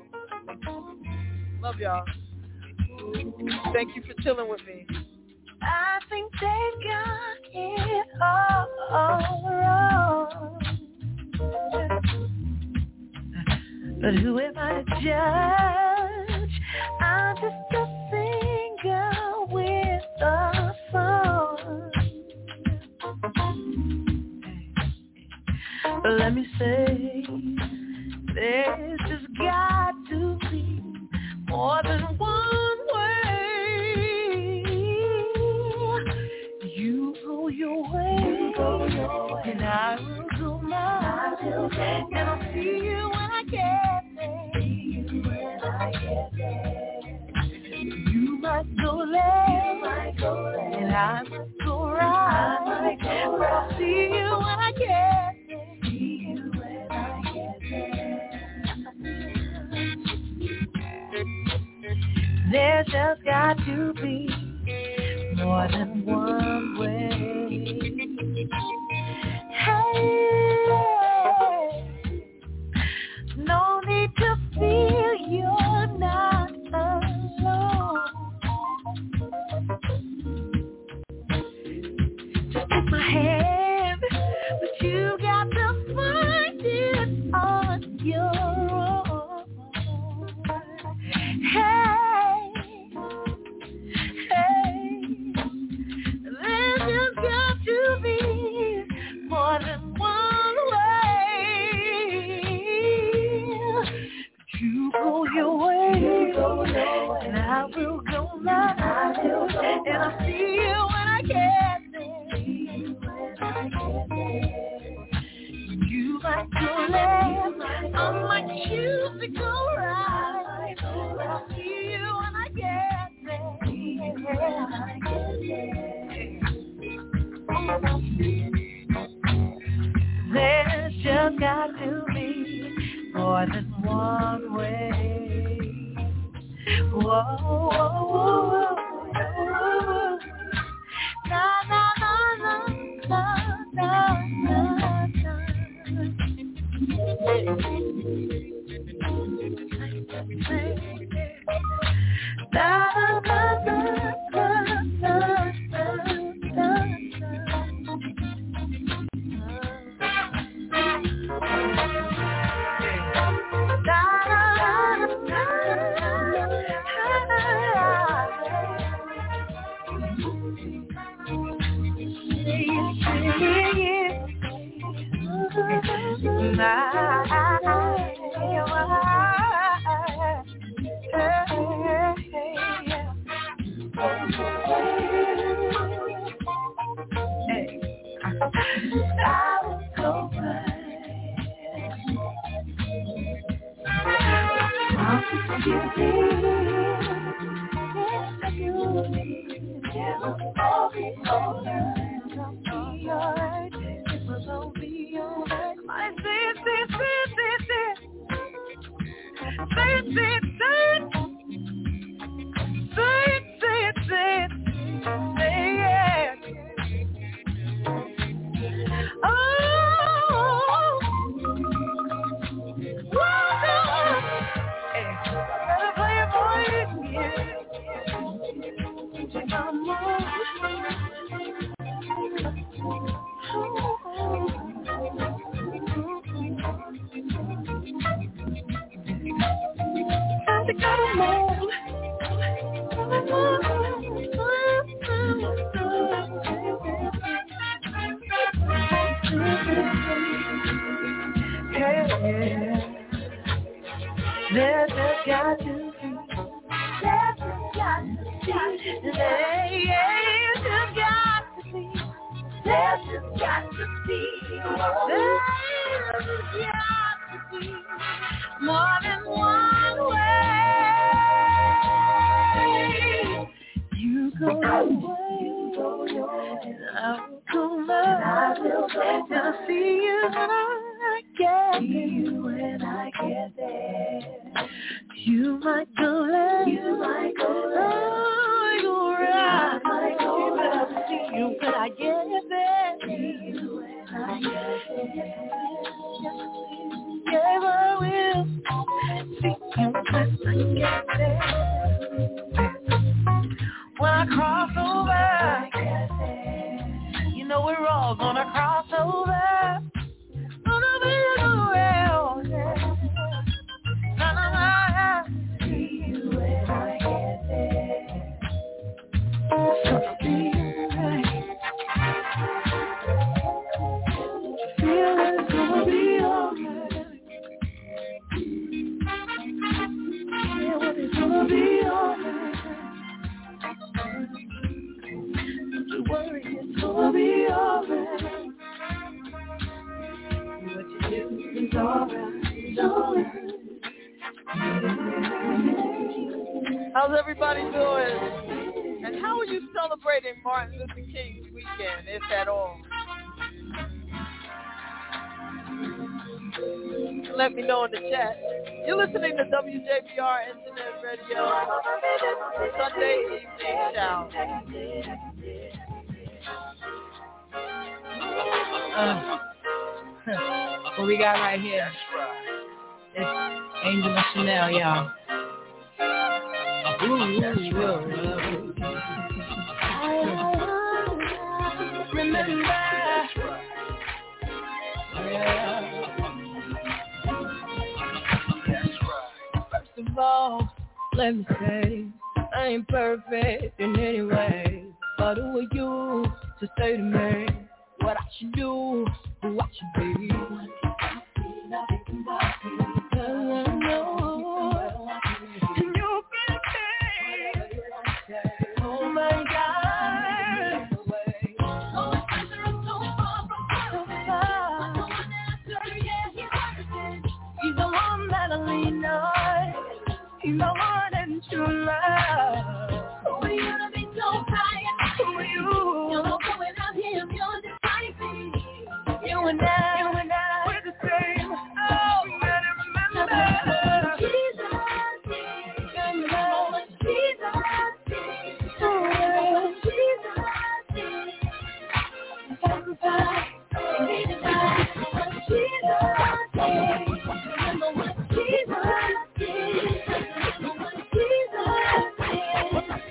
Love y'all. Thank you for chilling with me. I think they got it all wrong. But who am I to judge? I'm just a singer with a song. But let me say, there's just got to be more than one way. You go your way, go your way. And I will go mine. And I'll see you when I get there. See you when I get there. You might go left, might go left. And I might go right. I might go right. I'll see you when I get there. There's just got to be more than one way. Hey, no need to feel you're not alone. Just take my hand, but you got to find it on your own. Hey. More than one way. You go your way, and I will go mine. And I'll see you when I get there. You might go left, I might choose to go right. I'll see you when I get there. There's just got to be more than one way. Whoa, whoa, whoa, whoa. Na, na, na, na, na, na, na. How's everybody doing? And how are you celebrating Martin Luther King's weekend, if at all? Let me know in the chat. You're listening to W J B R Internet Radio, Sunday Evening Shout. Uh, what we got right here? It's Angel and Chanel, y'all. Ooh, ooh, remember, yeah. First of all, let me say, I ain't perfect in any way, but who are you to say to me what I should do, who I should be? You know more than true love. Who are you to be so tired? Who are you? You're not going out here, you're just like me. You and I, you and I, we're the same. Oh, you better remember. Jesus, remember Jesus, oh, Jesus, sacrifice, sacrifice, Jesus, remember what Jesus did.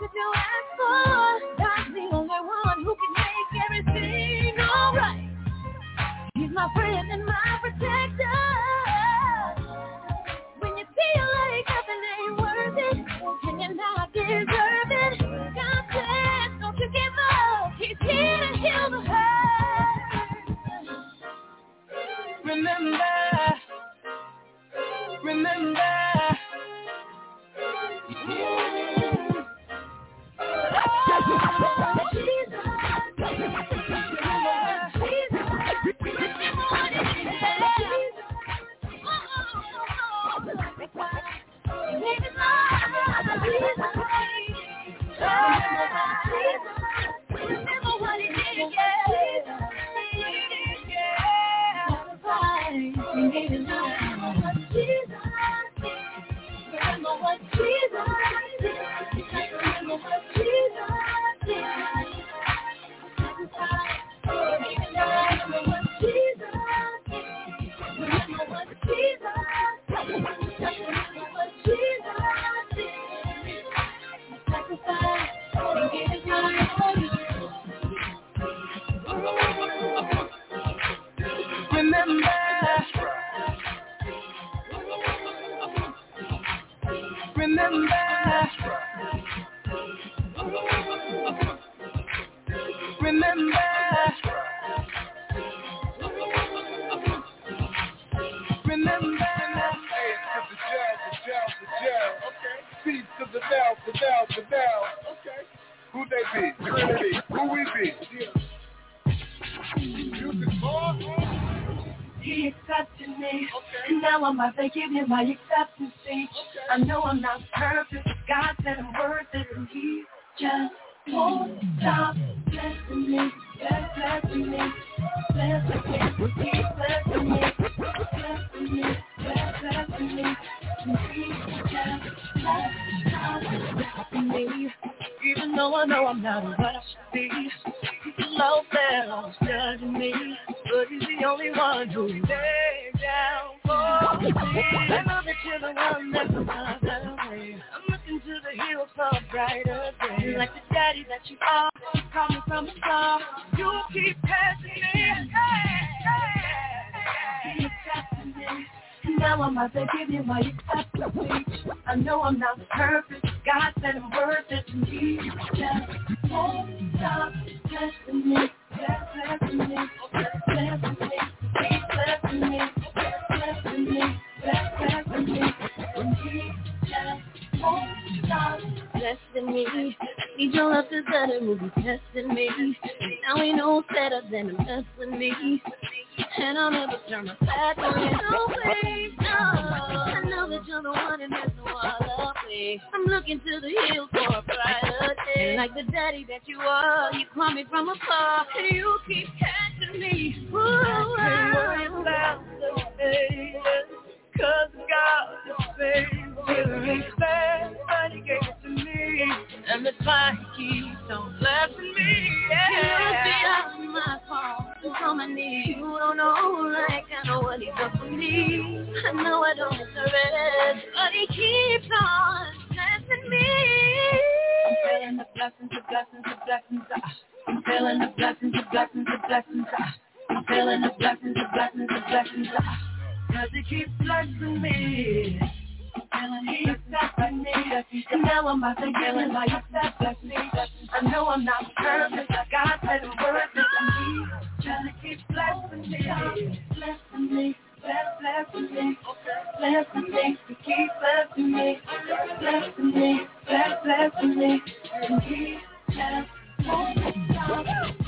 could you ask for? God's the only one who can make everything alright. He's my friend and my protector. When you feel like nothing ain't worth it and you're not deserving, God says, don't you give up. He's here to heal the hurt. Remember, remember. Give you my acceptance speech. Okay. I know I'm not perfect. God said I'm worth it, and He just won't stop blessing me, blessing me, blessing me, He's blessing me, blessing me, blessing me, and He just won't stop blessing me. Even though I know I'm not what I should be, He's low down, judging me, but He's the only one who laid down. I know that you're the one that's the way. I'm looking to the hills for a brighter day. Like the daddy that you are, you call me from afar. You keep passing me, hey, hey, hey. Accepting me. Now I'm about to give you my acceptance speech. I know I'm not perfect. God said I'm worth it, and He just won't stop blessing me, blessing me, blessing me, He's blessing me. Blessing me, blessing me, and He just won't stop blessing me. Need your love to better will be testing me. Now He knows better than to mess with me, and I'll never turn my back on you. No way, no. I know that you're the one and there's no other way. I'm looking to the hills for a brighter day. And like the daddy that you are, you call me from afar, and you keep catching me. Ooh, I about the day, cause God is faithful. He's fair, but He gave it to me, and that's why He keeps on blessing me. Yeah. You be out of my fault, it's on my knees. You don't know, like I know what He's done for me. I know I don't deserve it, but He keeps on blessing me. I'm feeling the blessings, the blessings, the blessings. I'm feeling the blessings, the blessings, the blessings. I'm feeling the blessings, the blessings, the blessings. Cause He keeps blessing me. And He accepting me. And now I'm about to give Him my acceptance. I know I'm not perfect. God said I'm worth it, and He just keeps blessing me. Blessing me, blessing me, blessing me. He keeps blessing me, blessing me, blessing me, and He just won't stop.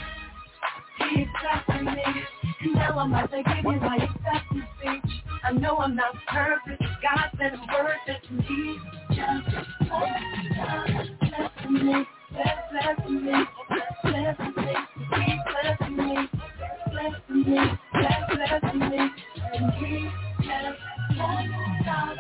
He's blessing me. Now I'm about to give you my acceptance speech. I know I'm not perfect. God said I'm worth it, and He just won't stop blessing me, blessing me, blessing me. He's blessing me, blessing me, blessing me, and He just won't stop.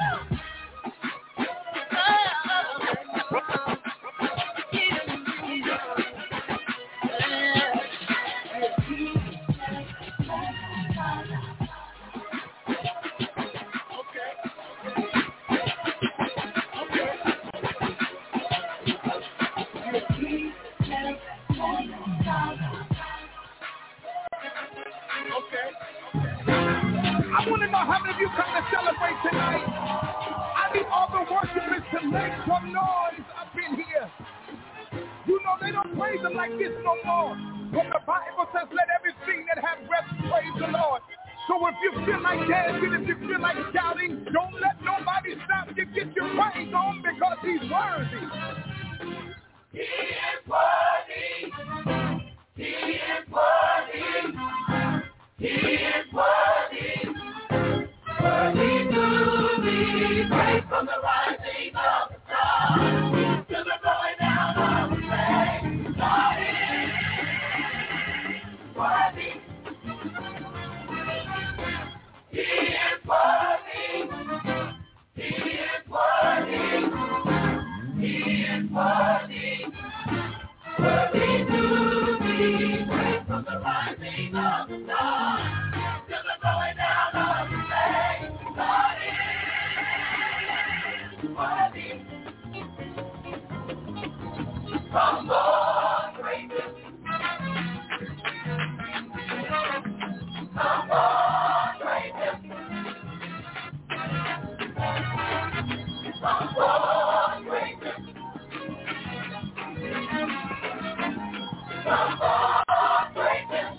praise him like this no more. But the Bible says, let everything that have breath praise the Lord. So if you feel like dancing, if you feel like shouting, don't let nobody stop you. Get your praise on because he's worthy. He is worthy. He is worthy. He is worthy. Worthy to be praised from the rising of the sun to the going down of the same. God is worthy. He is worthy. He is worthy. He is worthy. Worthy to be praised from the rising of the sun to the going down of the same. God is worthy. Come on, praise him. Come on, praise him. Come on, praise him. Come on, praise him.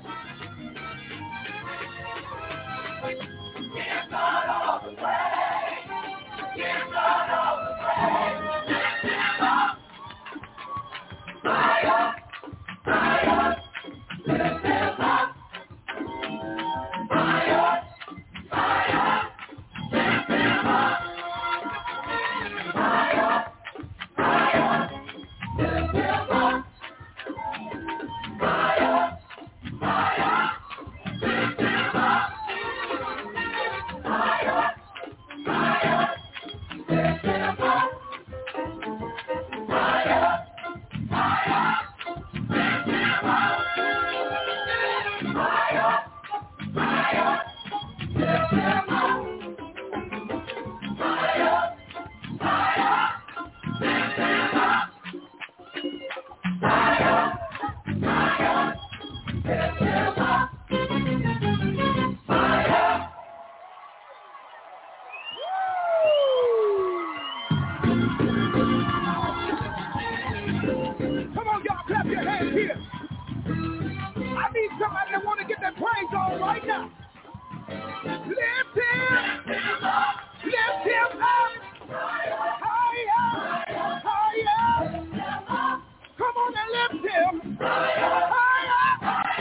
Give God all the praise. Give God all the praise. Lift him up. Higher, higher. Lift him up. Higher, higher. Lift him up. Higher, higher. Lift him up. Higher, higher. Lift him up. Higher, higher. Lift him up. Higher, higher. Lift him up. Higher, higher. Lift him up. Higher, higher. Lift him up. Higher, higher. Lift him up. Higher. Come on, y'all, clap your hands here. I need somebody that want to get that praise on right now. Lift him. Lift him up. Higher. Higher. Come on and lift him. Higher.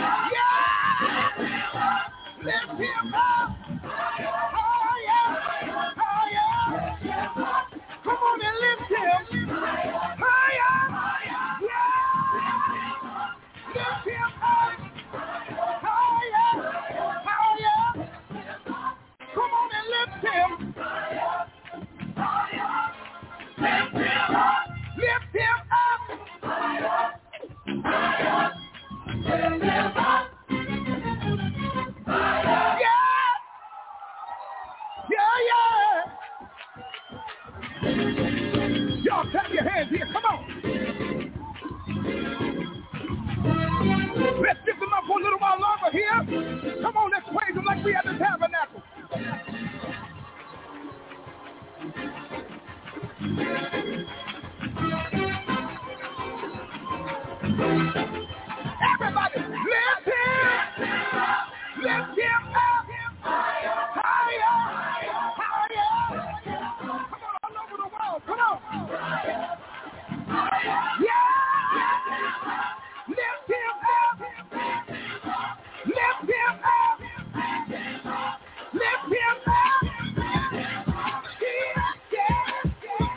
Yeah. Lift him up. Higher. Higher. Come on and lift him. Higher. Yeah. Lift him up. Higher. Higher. Come on and lift him. Higher. Lift him up. Lift him up. Higher. Higher. Lift him up. Higher. Yeah. Yeah, yeah. Y'all clap your hands here. Come on. Let's lift him up for a little while longer here. Come on, let's praise him like we at the tabernacle. Everybody, lift him. Lift him up. Higher. Higher. Come on, all over the world. Come on. Yeah. Lift him up. Lift him up. Lift him up. Yeah, yeah,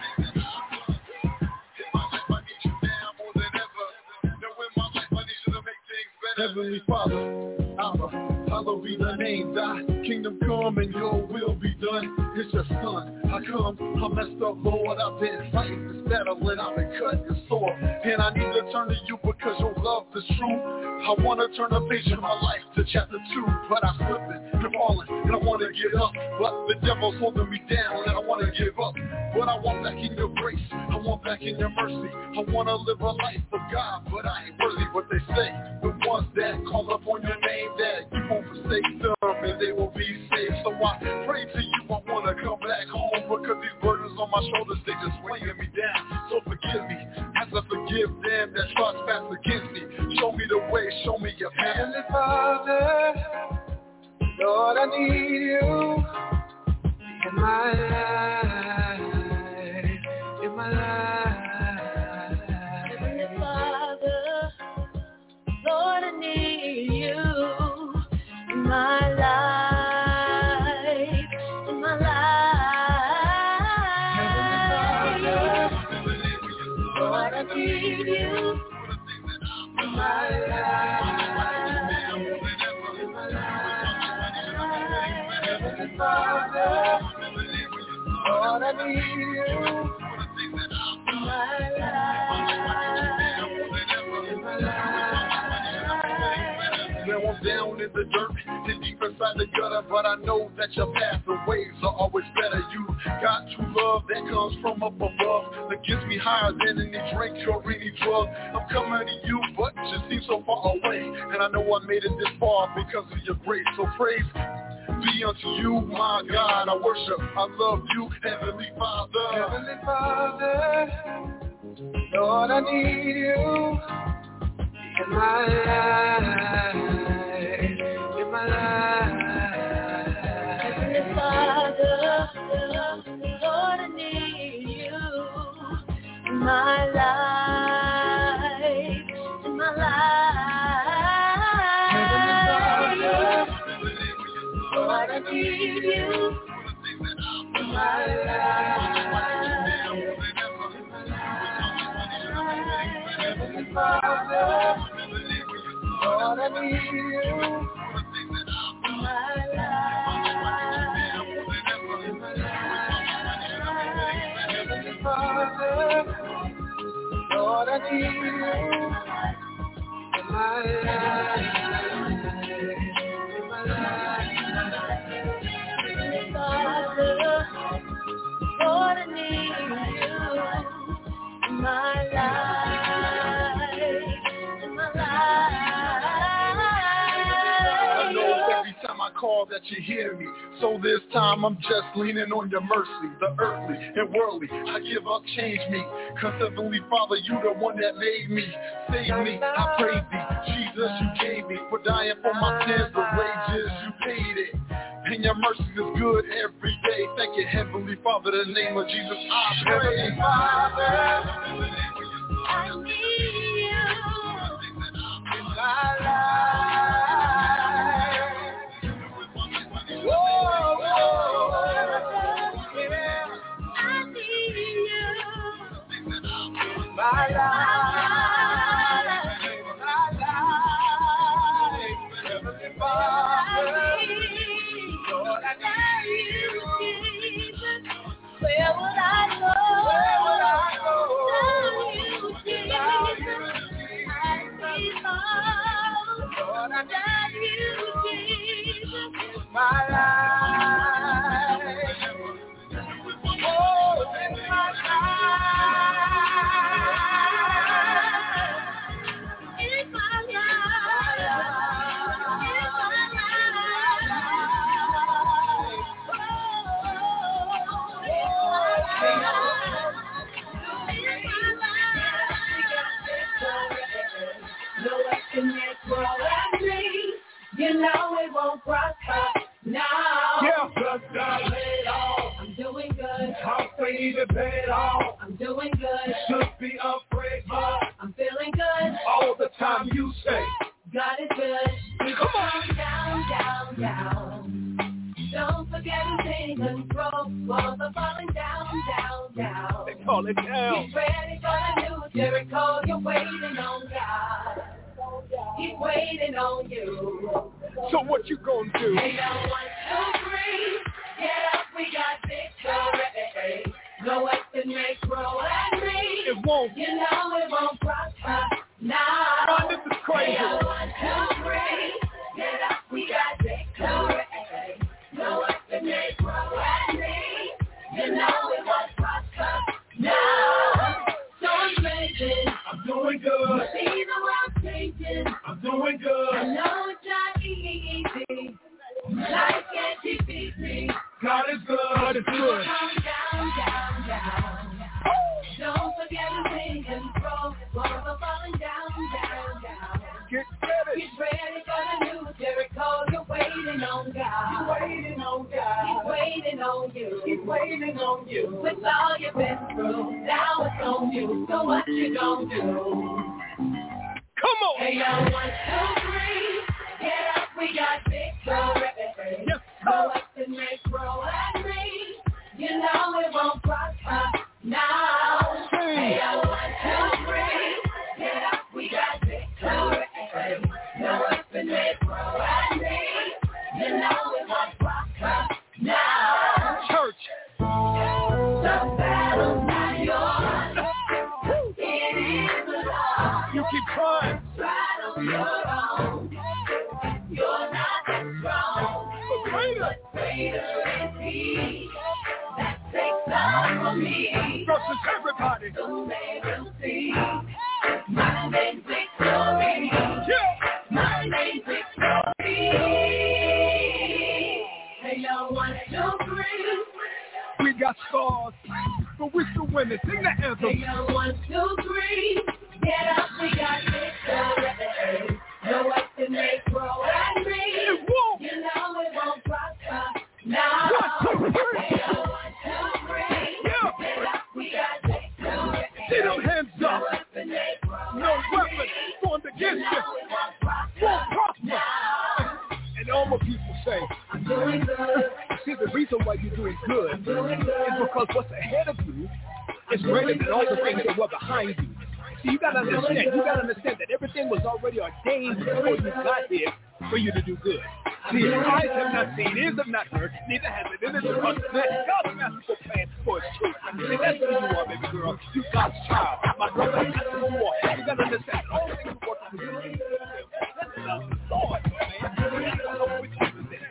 yeah. Heavenly Father, Abba, hallowed be thy name, thy kingdom come and your will be done. It's your son, I come, I messed up, Lord, I've been fighting this battle and I've been cutting the sword. And I need to turn to you because your love is true. I want to turn the page in my life to chapter two, but I'm slipping and falling and I want to get up. But the devil's holding me down and I want to give up. But I want back in your grace, I want back in your mercy. I want to live a life for God, but I ain't worthy what they say. The ones that call upon your name, that you won't forsake them and they will be saved. So I pray to you, I want to come back home because these burdens on my shoulders, they just weighing me down. So forgive me as I forgive forgive them that trespass against me. Show me the way, show me your path. Heavenly Father, Lord, I need you in my life, in my life. Heavenly Father, Lord, I need you in my life, in my life. Heavenly Father, Lord, I need you in my life, in my life. Heavenly Father, Lord, I need you In my life, in my life. Now I'm down in the dirt and deep inside the gutter, but I know that your path and ways are always better. You got true love that comes from up above, that gets me higher than any drink or any drug. I'm coming to you, but you seem so far away, and I know I made it this far because of your grace. So praise be unto you, my God. I worship, I love you, Heavenly Father. Heavenly Father, Lord, I need you in my life, in my life. Heavenly Father, Lord, I need you in my life, in my life. Heavenly Father, Lord, I need you in my life, in my life. Heavenly Father, Lord, I need you In my life, in my life. Heavenly Father, Lord, I need you in my life, in my life. Heavenly Father, Lord, I need you in my life, in my I know life. every time I call that you hear me. So this time I'm just leaning on your mercy, the earthly and worldly. I give up, change me. Cause Heavenly Father, you the one that made me. Save me, I praise thee. Jesus, you gave me. For dying for my sins, the wages, you paid it. And your mercy is good every day. Thank you, Heavenly Father, in the name of Jesus, I pray. Heavenly Father, I need you in my life. Whoa, whoa, yeah. I need you In my life, my life. Heavenly Father, Lord, I need you. Where would I go? Where would I go? Without you, Jesus. I need love. Lord, I Without need you, Jesus. my life. Oh, in my life. In my life. No estimate for me. You know it won't prosper. Now, Yeah. just got laid off. I'm doing good. I'm afraid to pay it all. I'm doing good. Should be afraid, but I'm feeling good. all the time you say, God is good. come on. Down, down, down. Don't forget who's in control. Walls are falling down, down, down. They call it down. Get ready for the new Jericho. You're waiting on God. He's waiting on you. So what you gonna do? Hey, now one, two, three. Get up, we got victory. No weapon may grow at me. It won't. You know it won't prosper. Now. God, this is crazy. Hey, now one, two, three. Get up, we got victory. No weapon may grow at me. You know it won't prosper. Now. So I'm raging. I'm doing good. See the world changing. I'm doing good. I know it's not easy. Life can't defeat me. God is good. God is good. Down, down, down, down. Don't forget to sing and grow. waiting on you. With all you've been through, now it's on you. So what you gonna do? Come on. Hey, yo, one, two, three. Get up, we got victory. Yes, go up and make grow and me. You know it won't prosper now. Hey, yo, one, two, three. Get up, we got victory. Go up and make grow and me. You know it won't prosper now. Church. The battle's not yours. It is the Lord. You keep trying. Try on your own. You're not as strong. But greater. But greater is He that takes over me. Versus everybody. Soon they will see my name's victory. Yeah. My name's victory. Hey, yo, one, two, three. We got scars, but we're still winners. Sing the anthem. Hey, yo, one, two, three. Get up, we got victory. No up and make grow and me. It won't. You know it won't prosper now. One, two, three. Hey, yo, one, two, three. Yeah. Get up, we got victory. See them hands up. No up and make grow No and weapon me. formed You against know you it won't prosper won't prosper. now. And all my people say, I'm doing good. see, the reason why you're doing good I'm doing good. is because what's ahead of you is greater than all the things that were behind you. See, you gotta understand, you gotta understand that everything was already ordained before you got here for you to do good. See, eyes have not seen, ears have not heard, neither has it entered the heart. God's masterful plan for his children. See, that's who you are, baby girl. You God's child. My brother, that's who you are. You gotta understand, all things are working for you. Let's love the Lord, man. That's the Lord which is there.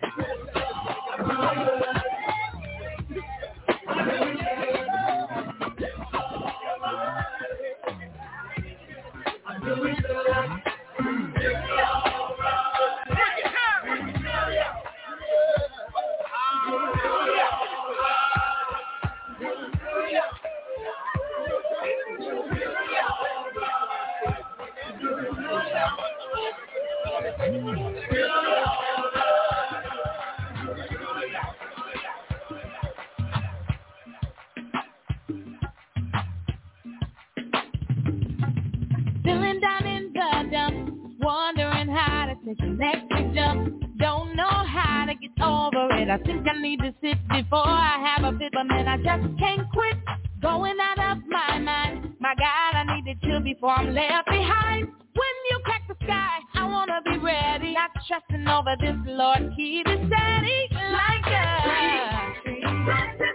Feeling down in the dumps, wondering how to take the next big jump. Don't know how to get over it. I think I need to sit before I have a fit, but man, I just can't quit. Going out of my mind. My God, I need to chill before I'm left behind. When you crack the sky, I wanna be ready. Not stressing over this, Lord, keep it steady. Like a Tainted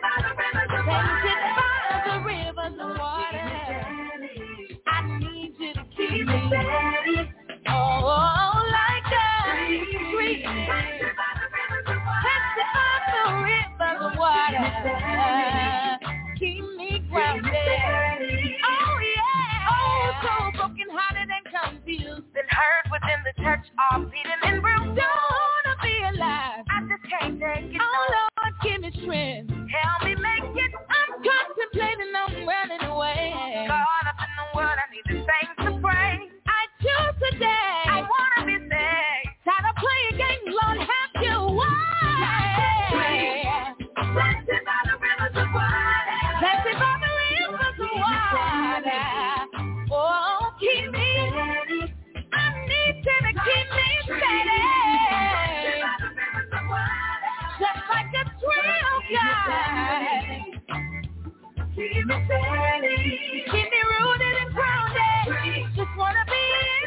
by the rivers of water. I need you to keep me steady. Oh, like a stream. Tainted by the rivers of water. Keep me grounded. Oh, yeah. Oh, so broken hearted and confused. Been hurt within the church, all beaten and bruised. Don't wanna be alive. I just can't take it. Oh, Lord, give me strength. Help me make it. I'm contemplating on running away. Caught up in the world, I need to thank to pray. I choose today. I wanna be saved. Tired of playing games, Lord, have your way. Blessed by the rivers of water. Blessed by the rivers of water. Oh, keep me. I need you to keep me steady. Just like a thrill guide. Keep me steady. Keep me rooted and grounded. Just wanna be in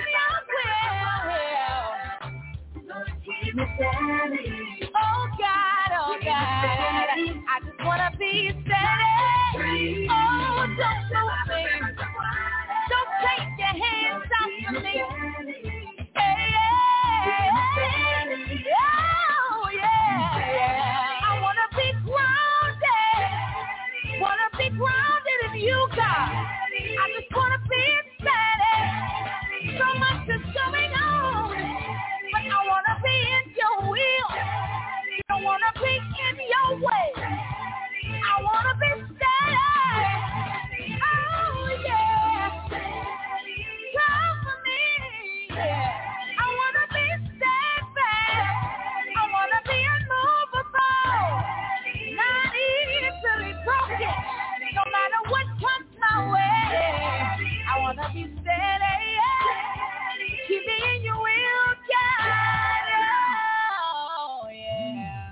your will. Lord, keep me steady. Oh God, oh God. I just wanna be steady. Oh, don't move me. Don't take your hands off of me. Hey, hey, hey. Oh yeah. I wanna be grounded. Wanna be grounded in you, God. I just wanna be steady. So much is going on, but I wanna be in your will. Gotta be steady, keep me in your will, God. Oh, yeah.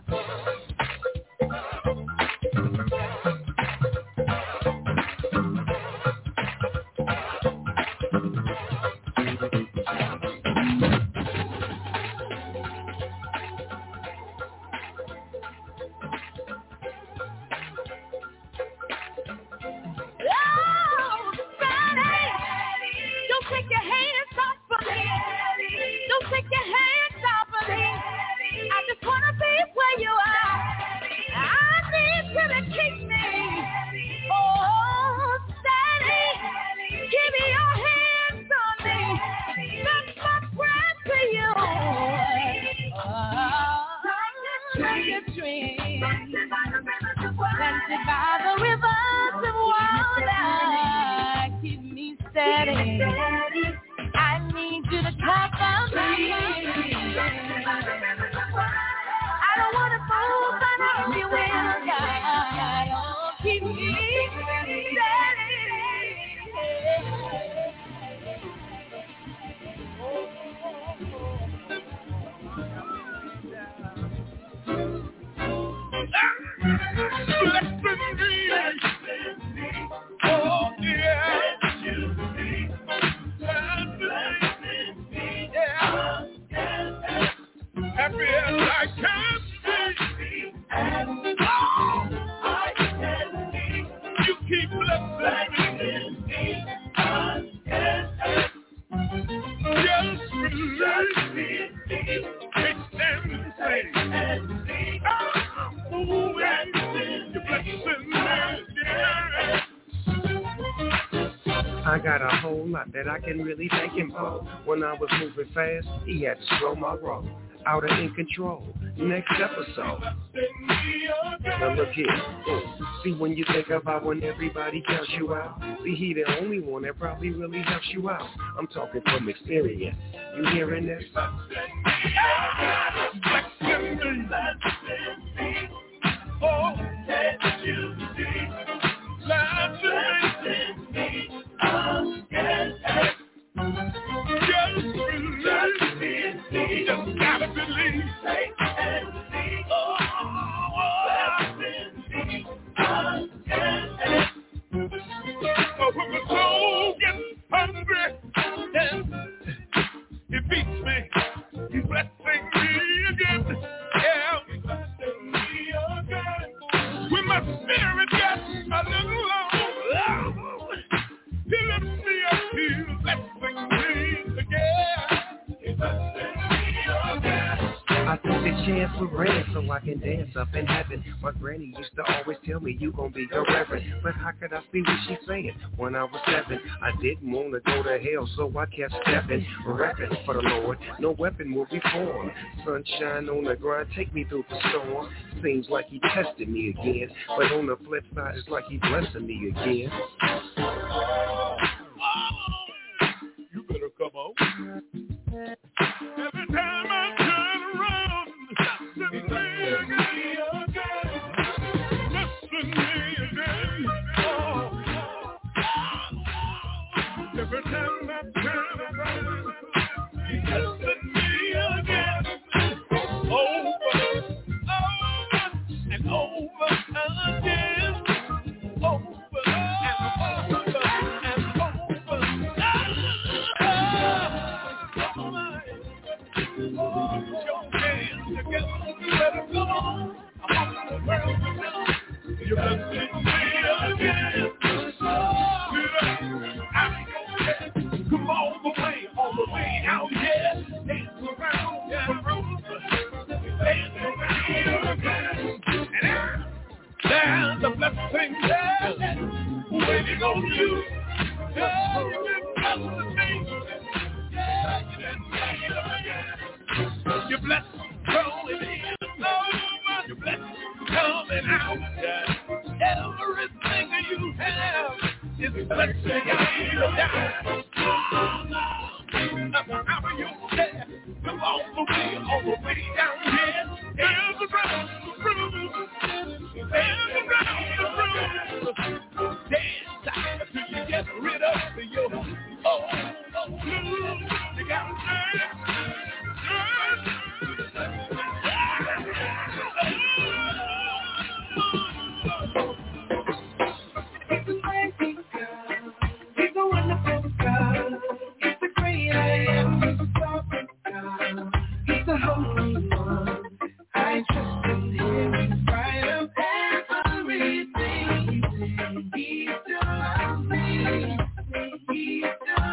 Take your hands off of me. Don't take your hands off of me. I just wanna be where you are. I need you to keep me. Oh, steady. Give me your hands on me. That's my prayer to you. Oh, like a dream. Planted by the rivers of water. Keep me steady. I need you to cover me. I don't want to move, but if you will, God, oh, keep me steady. Oh, yeah. Happy as I can be. Oh, I can be. You keep blessing me. Just release me. Extend and say, oh, moving. You're blessing me. I got a whole lot that I can really thank him for. When I was moving fast, he had to slow my roll. Out of in control. Next episode. Now look here. See, when you think about when everybody counts you out, see, he the only one that probably really helps you out. I'm talking from experience. You hearing this? Oh, that you see. Love to me. Just believe. Just gotta believe. Oh, when my soul gets hungry, it beats me. He's blessing me again. Yeah, he's blessing me again. When my spirit gets a little low, he lifts me up, he's blessing me again. He's blessing me again. I took the chance for granted so I can dance up in heaven. My granny used to always tell me you gon' be a reverend. But how could I see what she's saying when I was seven? I didn't want to go to hell, so I kept stepping, repping for the Lord. No weapon will be formed. Sunshine on the grind, take me through the storm. Seems like he tested me again, but on the flip side, it's like he blessing me again. You better come on. Every time I turn around, blessing me again, blessing me again. Oh, every time I turn around, blessing me again. Over, over, and over again. Over and over and over. You're blessing me again. Come all the way, all the way out here. Dance around the room. Dance around again. And there's a blessing there waiting on you. Yeah, you didn't bless me. Yeah, you didn't bless me again. You're blessed going in over. You're blessed coming out. Yeah. Everything you have is a blessing out down. However you there, come all the way, all the way down here. There's a round the room. There's a round the room. Dance till you get rid of your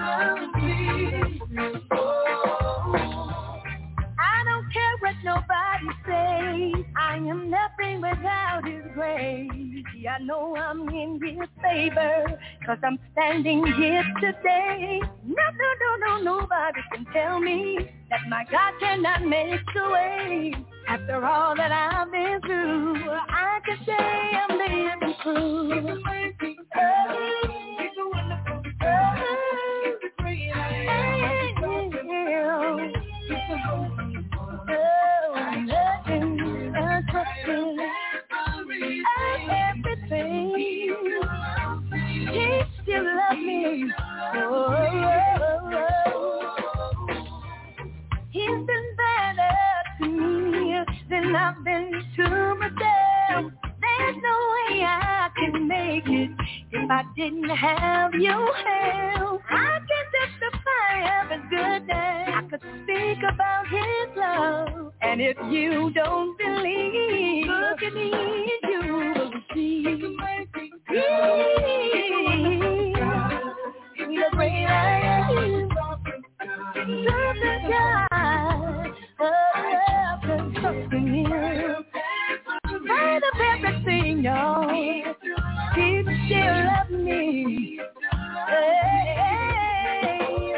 I don't care what nobody says. I am nothing without his grace. I know I'm in his favor, cause I'm standing here today. No, no, no, no, nobody can tell me that my God cannot make the way. After all that I've been through, I can say I'm living through. He's amazing. Oh, he's a wonderful God. Oh, he's a great I am. He's a holy one. Oh, nothing, I'm trusting. Everything. He still loves me. Oh, oh, oh. He's been better to me than I've been to myself. There's no way I can make it if I didn't have your help. I can testify of his goodness. I could speak about his love. And if you don't believe, look at me, you will see. He's the great I am. Something God, oh, can trust in him. Right of everything, y'all. He still loves me. Hey,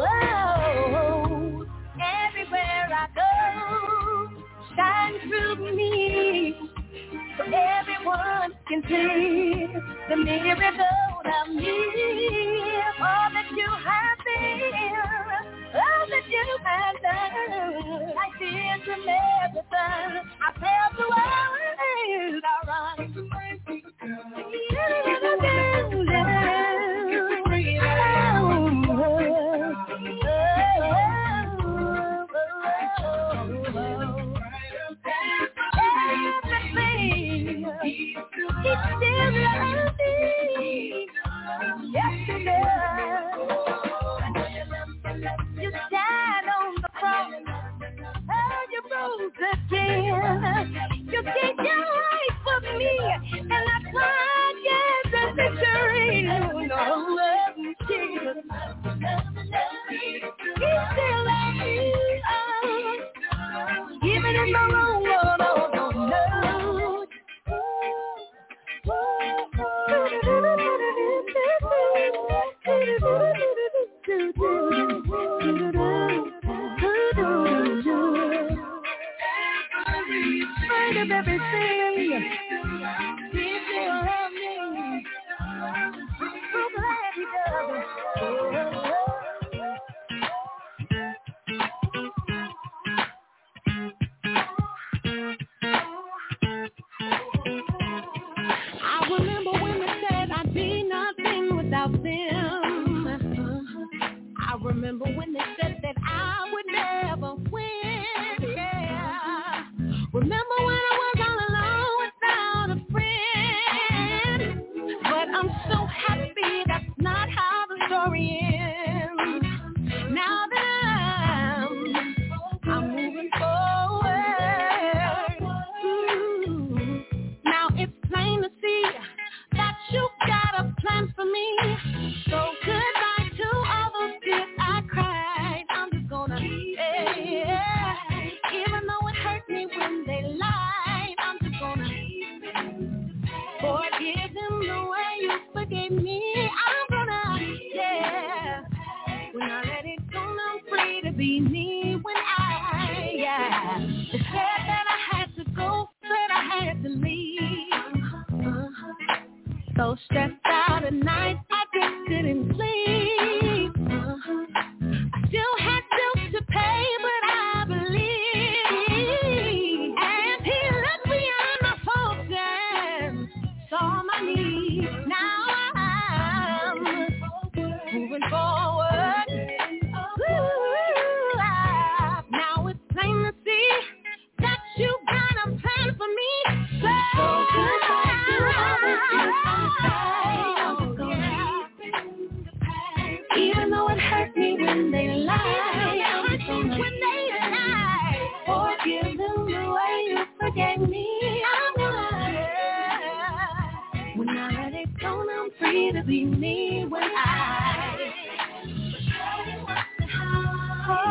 whoa. Everywhere I go, shine through me, so everyone can see the miracle of me. All that you have been, all that you have done, like this and everything. I felt the world around. He still loves me. Yes, he does. You died on the cross. Oh, you rose again. You gave your life for me, and I cried, yes, the victory. No love me, Jesus. He still loves me. Oh, even in the wrong world, oh, no, no. Find of everything, he still loves me. I'm so glad he does. I remember when they said I'd be nothing without them. I remember when they said that I would never win. Yeah. Remember when I was all alone without a friend. But I'm so happy that's not how the story ends. Now that I'm, I'm moving forward. Ooh. Now it's plain to see that you got a plan for me. So goodbye to all those tears I cried. I'm just gonna, yeah. Even though it hurt me when they lied, I'm just gonna forgive them the way you forgave me. I'm gonna, yeah. When I let it go, I'm free to be me. When I, yeah. They said that I had to go, said I had to leave. Uh-huh. So stressed out at night, I just didn't sleep. Uh-huh. I still had bills to pay, but I believe. And he looked beyond my faults and saw my needs. Now I'm moving forward. Ooh, I, now it's plain to see that you got a plan for me. So goodbye to all the things I even though it hurt me when they lied, when they lied, forgive them the way you forgave me. I'm gonna, when I let it go, I'm free to be me. When I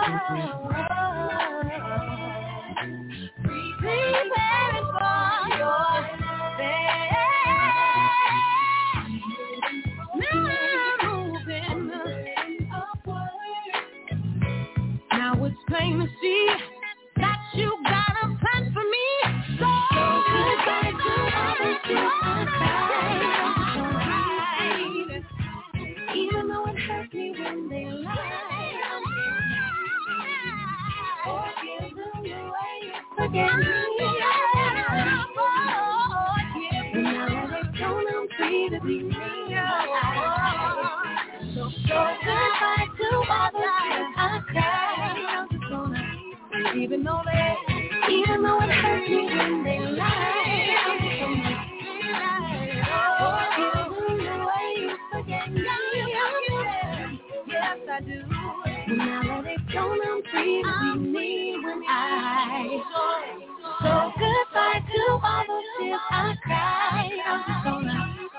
Preparing for your day. Now moving upward. Now it's plain to see that you got a plan for me. So goodbye to all the tears. Even though it hurt me when they lied, forgive them the way you forget me. And now that it's gone, I'm free to be me. So goodbye to all the tears I cried. I'm just gonna, even though they, even though it hurt me when they lied, I'm just gonna forgive them the way you forget me. Yes, I do. Now that it's gone, I'm free to be me when I. So goodbye to all the tears I cried. I'm just gonna,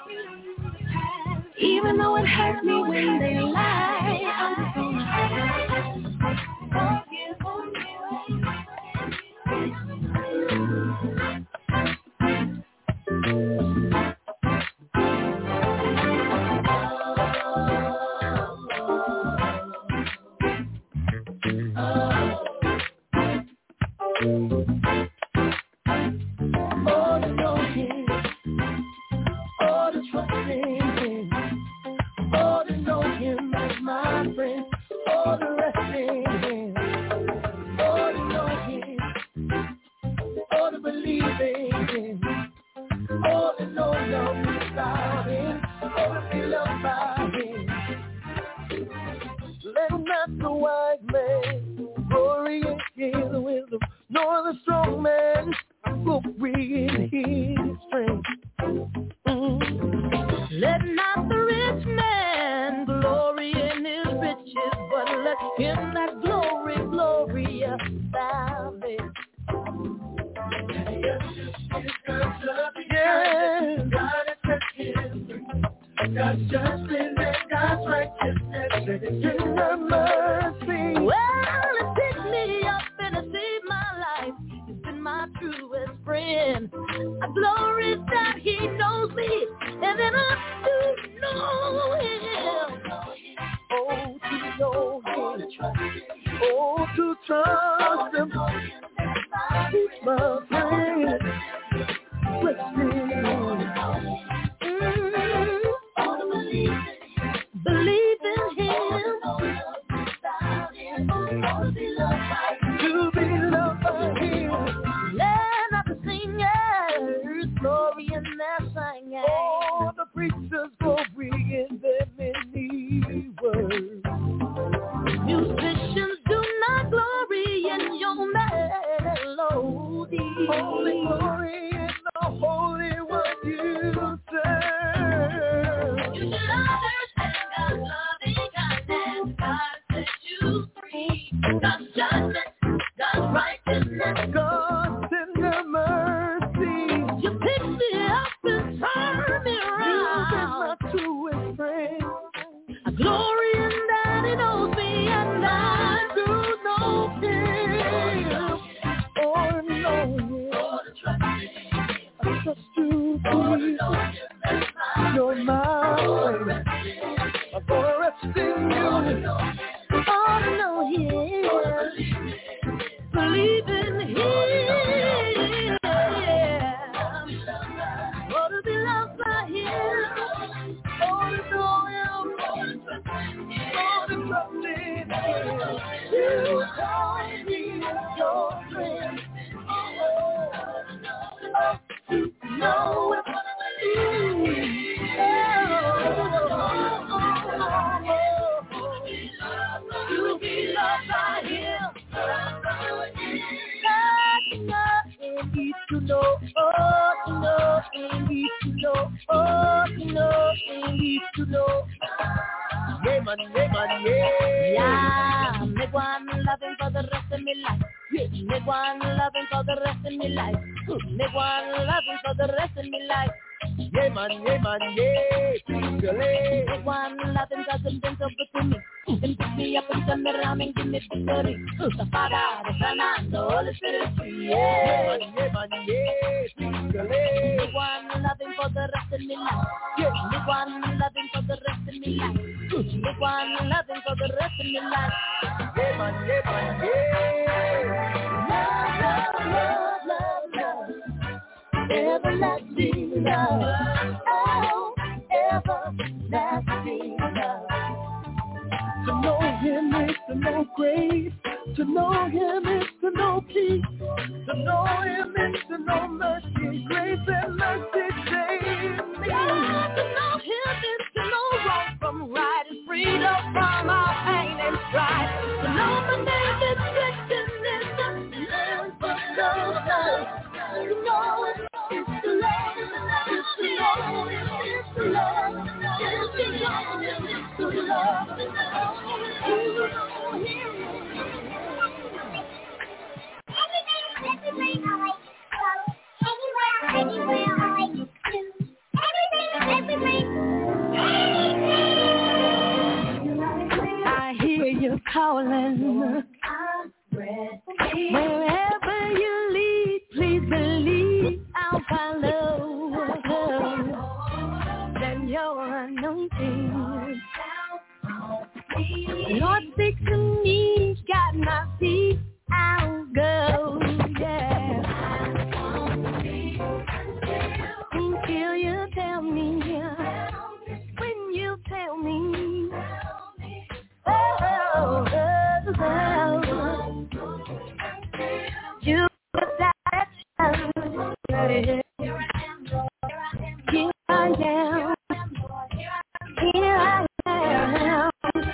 even though it hurt me when they lied, I'm just gonna forgive them. Yeah, man, yeah, man, yeah. Really. The one loving cause them been so good to me. Them pick me up and turn me around and give me victory. The Father, the Son, and the Holy Spirit. Yeah, yeah, man, yeah, man, yeah. Really. The one loving for the rest of me life. Yeah, the one loving for the rest of me life. The one loving for the rest of me life. Yeah, man, yeah, man, yeah. Love, love, love, love, love. Everlasting love. Oh, everlasting love. To know him is to know grace. To know him is to know peace. To know him is to know mercy. Grace and mercy save me. Yeah, to know him is to know wrong from right and freedom from our pain and strife. To know the name is goodness and learn from those love. To know it is to love. It's to know it is to love. It's to know it is to love. I hear you calling. Wherever you lead, please believe I'll follow. Then your anointing. Lord, speak to me, got my feet, I'll go, yeah. Until you tell me, when you tell me, oh, oh, oh, you that here I am, here I am.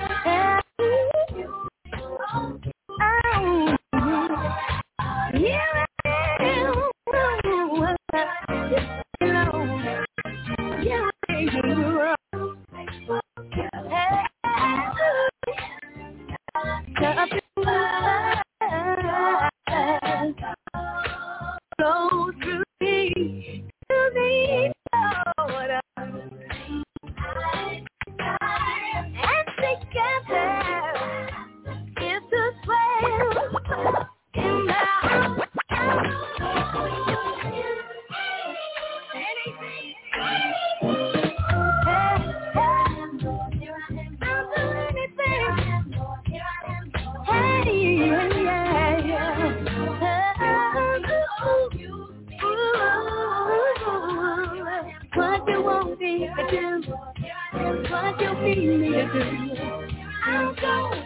Go through me, to me, Lord, and together it's a swell in the house. What you want me to do, what you need me to do, I'll go,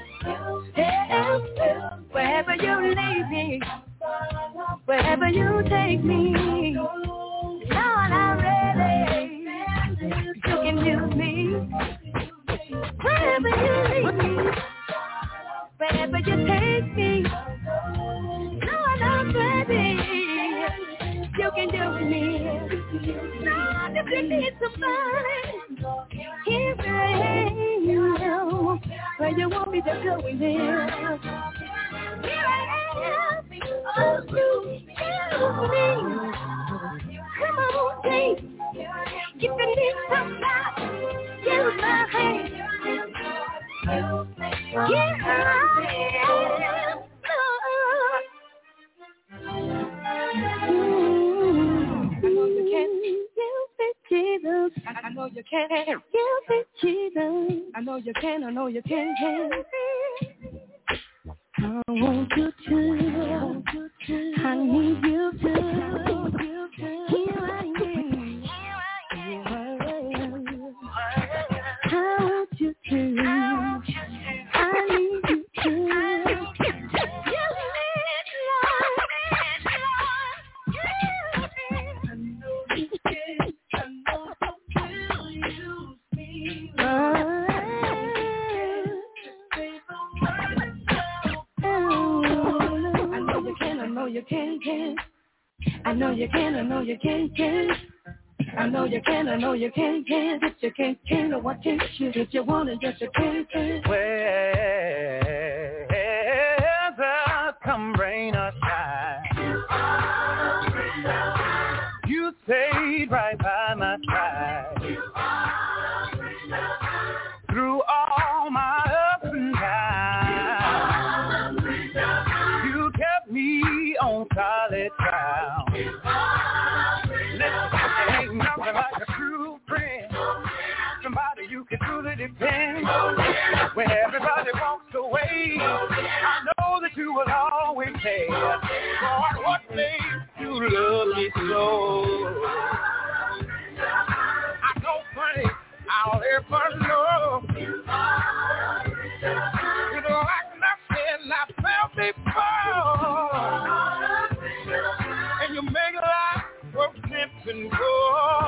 yeah, wherever you lead me, wherever you take me, Lord, I'm ready, you can use me, wherever you lead me, wherever you take me, Lord, I'm ready. You can do me. Lord, if you need somebody, here I am. Where you want me to go in here. Here I am. Oh, you tell me. Come on, take. If you need somebody, use my hand. Here I am. Jesus, I know you can. You be Jesus. I know you can. I know you can. can. I want you to. I need you to. Here I am. Here I am. I want you to. I need you to. You can, can. I know you can, I know you can, can. I know you can, I know you can, can. If you can't, can, or what can't you? If you want it, just you can, can. Weather come rain or shine, you stayed right by my say, Lord, what made you love me so? I don't think I'll ever know. You know, like nothing I felt before. And you make life worth living for.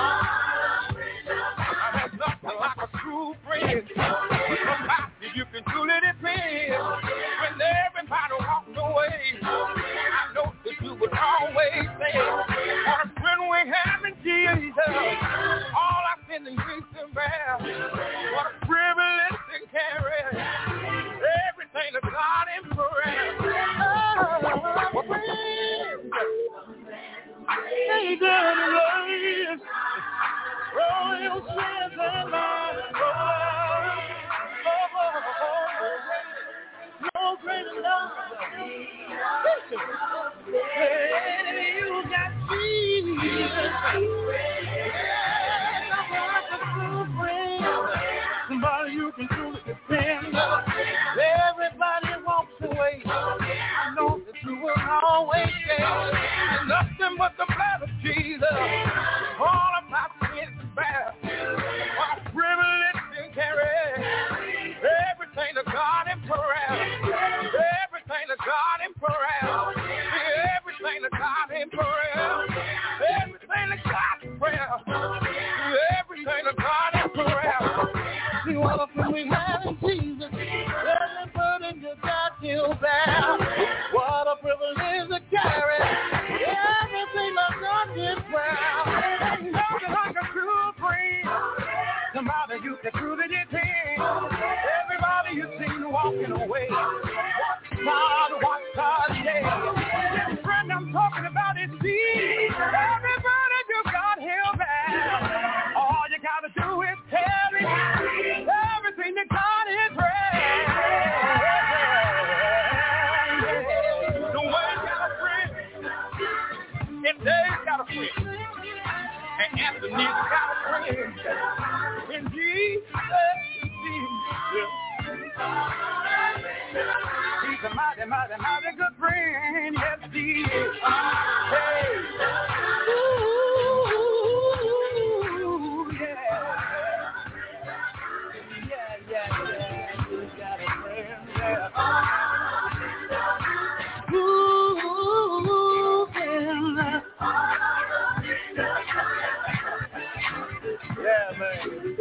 There's nothing like a true friend. Somebody you can truly depend. When everybody walked away, I know that you would always say, what a friend we have in Jesus. All our sin and grief to bear. What a privilege to carry. Everything to God in prayer. Oh, hey, God, love. Roll your sins and mine. No greater love. Hey, you got Jesus. Somebody you can truly depend. Everybody walks away. I know that you will always stay. Nothing but the blood of Jesus. All of my sins to bear. What a privilege to carry. Everything to God in prayer. Everything to God in prayer. Everything to God in prayer. Everything to God in prayer. Everything to God in prayer. See what a friend we have in Jesus. Every burden you got to bear. What a privilege to carry. Everything that God in prayer. Nothing like a true friend. Somebody you can truly depend. Everybody you see walking away. Watch God, watch God, yeah. This friend I'm talking about is Jesus. Everybody you got him back. All you gotta do is tell him everything that God is ready. The way got a friend, and Dave got a friend, and Anthony's got a friend. And Jesus, Jesus, he's a mighty, mighty, mighty good friend. Yes, he is. Hey. Ooh, yeah. Yeah, yeah, yeah. You got a friend, yeah. Ooh, yeah. Yeah, man.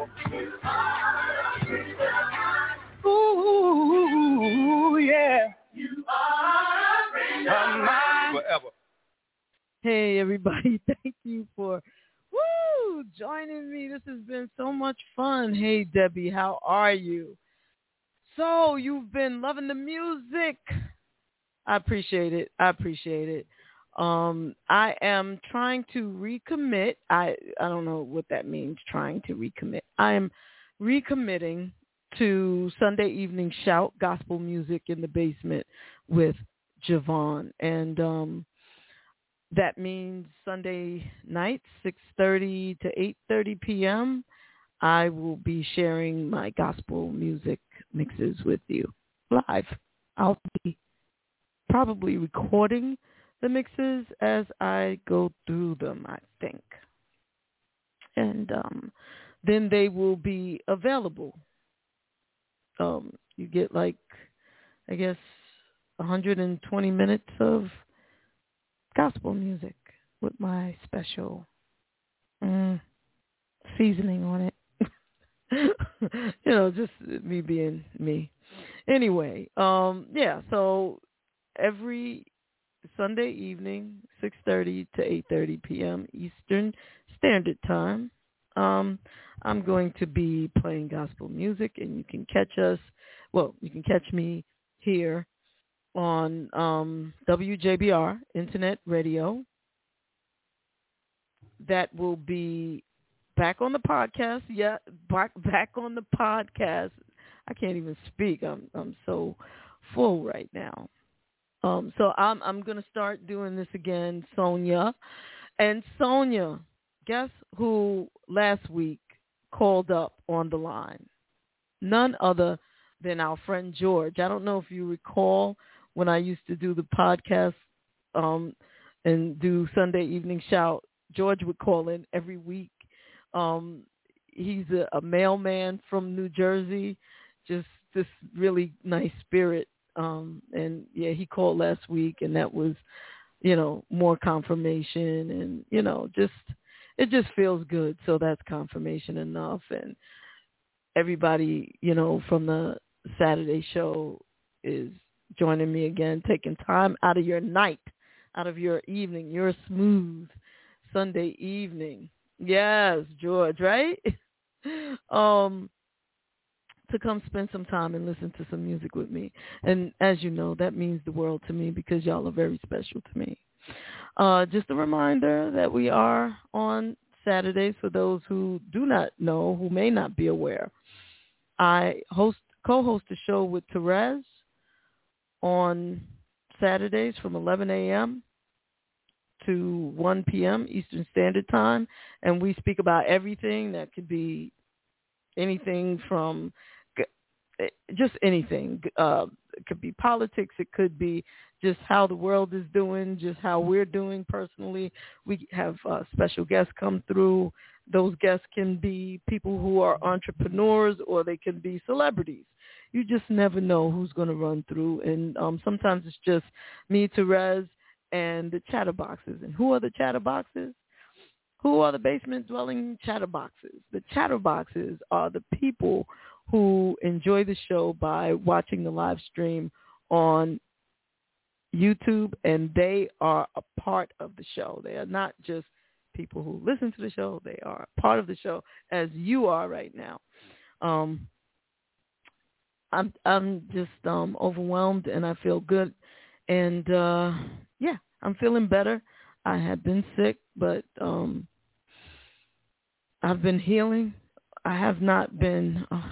Ooh, yeah. You are a mine forever. Hey, everybody. Thank you for woo, joining me. This has been so much fun. Hey, Debbie, how are you? So you've been loving the music. I appreciate it. I appreciate it. Um, I am trying to recommit. I, I don't know what that means, trying to recommit. I am recommitting to Sunday evening shout gospel music in the basement with Javon. And um, that means Sunday nights, six thirty to eight thirty p.m., I will be sharing my gospel music mixes with you live. I'll be probably recording the mixes as I go through them, I think. And um, then they will be available. Um, you get like, I guess, one hundred twenty minutes of gospel music with my special mm, seasoning on it. You know, just me being me. Anyway, um, yeah, so every Sunday evening, six thirty to eight thirty p.m. Eastern Standard Time, um, I'm going to be playing gospel music, and you can catch us, well, you can catch me here on um, W J B R Internet Radio. That will be back on the podcast. Yeah, back, back on the podcast. I can't even speak. I'm I'm so full right now. Um, so I'm I'm gonna start doing this again, Sonia. And Sonia, guess who last week called up on the line? None other than our friend George. I don't know if you recall when I used to do the podcast um, and do Sunday Evening Shout, George would call in every week. Um, he's a, a mailman from New Jersey, just this really nice spirit. Um, and, yeah, he called last week, and that was, you know, more confirmation. And, you know, just it just feels good. So that's confirmation enough. And everybody, you know, from the Saturday show is joining me again, taking time out of your night, out of your evening, your smooth Sunday evening. Yes, George, right? um, to come spend some time and listen to some music with me. And as you know, that means the world to me because y'all are very special to me. Uh, just a reminder that we are on Saturdays for those who do not know, who may not be aware. I host co-host a show with Therese on Saturdays from eleven a.m. to one p.m. Eastern Standard Time, and we speak about everything that could be anything from just anything. Uh, it could be politics. It could be just how the world is doing, just how we're doing personally. We have uh, special guests come through. Those guests can be people who are entrepreneurs, or they can be celebrities. You just never know who's going to run through. And um, sometimes it's just me, Therese, and the chatterboxes. And who are the chatterboxes? Who are the basement-dwelling chatterboxes? The chatterboxes are the people who enjoy the show by watching the live stream on YouTube, and they are a part of the show. They are not just people who listen to the show. They are a part of the show, as you are right now. Um, I'm I'm just um, overwhelmed, and I feel good. And, uh, yeah, I'm feeling better. I have been sick, but um, I've been healing. I have not been, uh,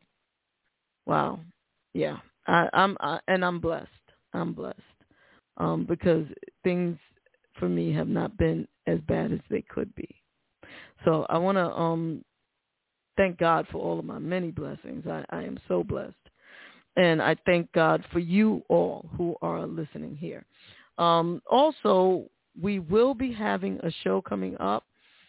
wow, yeah. I, I'm I, and I'm blessed. I'm blessed um, because things for me have not been as bad as they could be. So I want to um, thank God for all of my many blessings. I, I am so blessed. And I thank God for you all who are listening here. Um, also, we will be having a show coming up,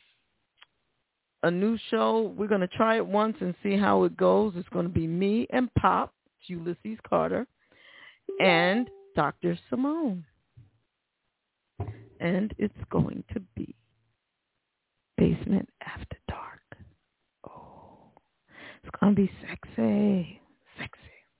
a new show. We're going to try it once and see how it goes. It's going to be me and Pop, Ulysses Carter, and Doctor Simone. And it's going to be Basement After Dark. Oh, it's going to be sexy, sexy.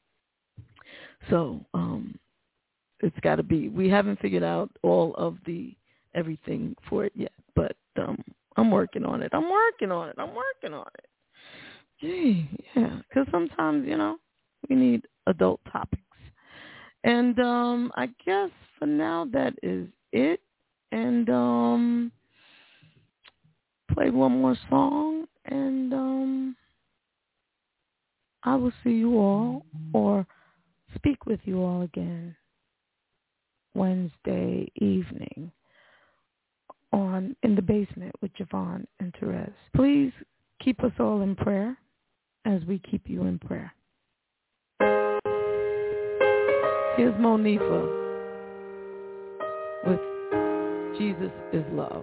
So um, it's got to be. We haven't figured out all of the everything for it yet, but um, I'm working on it. I'm working on it. I'm working on it. Gee, yeah, because sometimes, you know, we need adult topics. And um, I guess for now that is it. And um, play one more song, and um, I will see you all or speak with you all again Wednesday evening on In the Basement with Javon and Therese. Please keep us all in prayer as we keep you in prayer. Here's Monifa with Jesus is Love.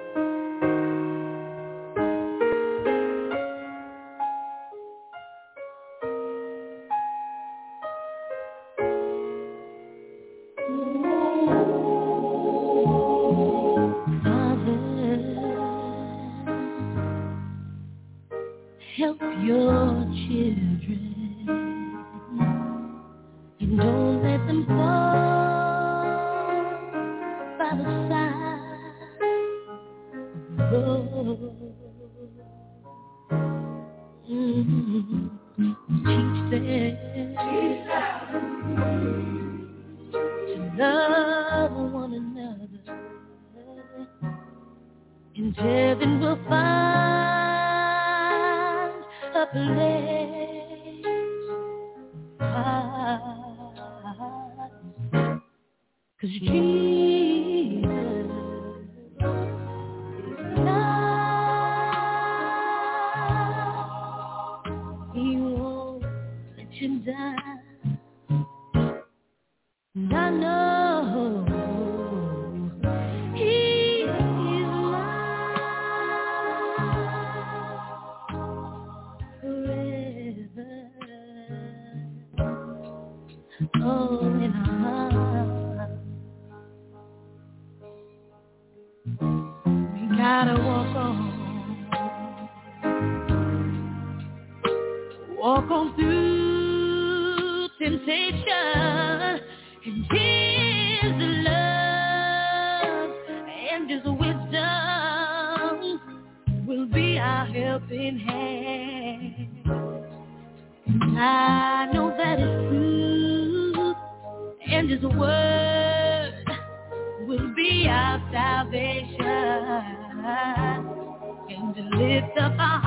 Help your children. You don't let them fall by the side of the road. Mm-hmm. Teach them, Teach them to love one another, and heaven will find a place, cause Jesus is love. He won't let you down. And I know He's mine forever. Oh, in our heart, we gotta walk on, walk on through temptation, and His love and His wisdom will be our helping hand. And I know that it's true, and His word will be our salvation, and to lift up our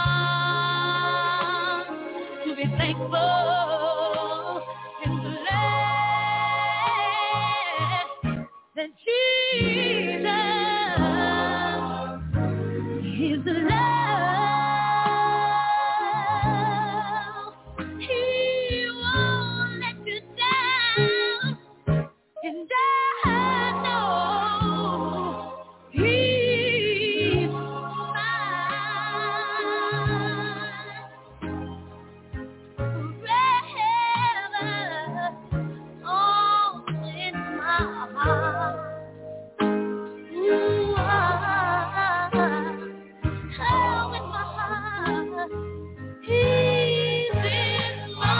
hearts to be thankful and glad that Jesus is the love. He won't let you down, and I know He's mine forever. Oh, in my heart. Ooh, ah, oh, in my heart. He's in my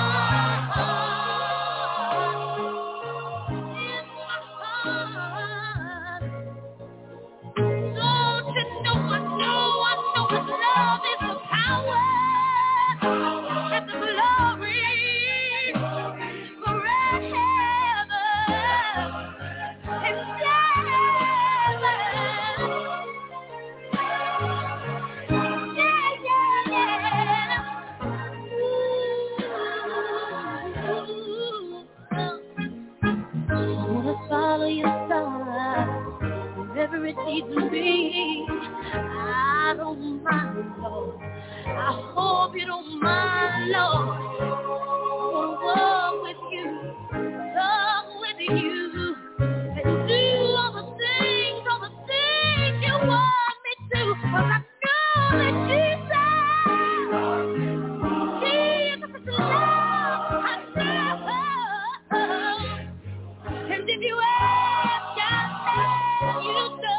heart. In my heart. Don't you know, I know, I know His love is the power and the glory forever and ever. Yeah, yeah, yeah. Ooh. I wanna follow your star wherever it leads me. I don't mind, Lord. I hope you don't mind, Lord. I wanna walk with you, talk with you, and do all the things, all the things you want me to. 'Cause I know that Jesus, Jesus is love I never. And if you ask, I'll tell you so.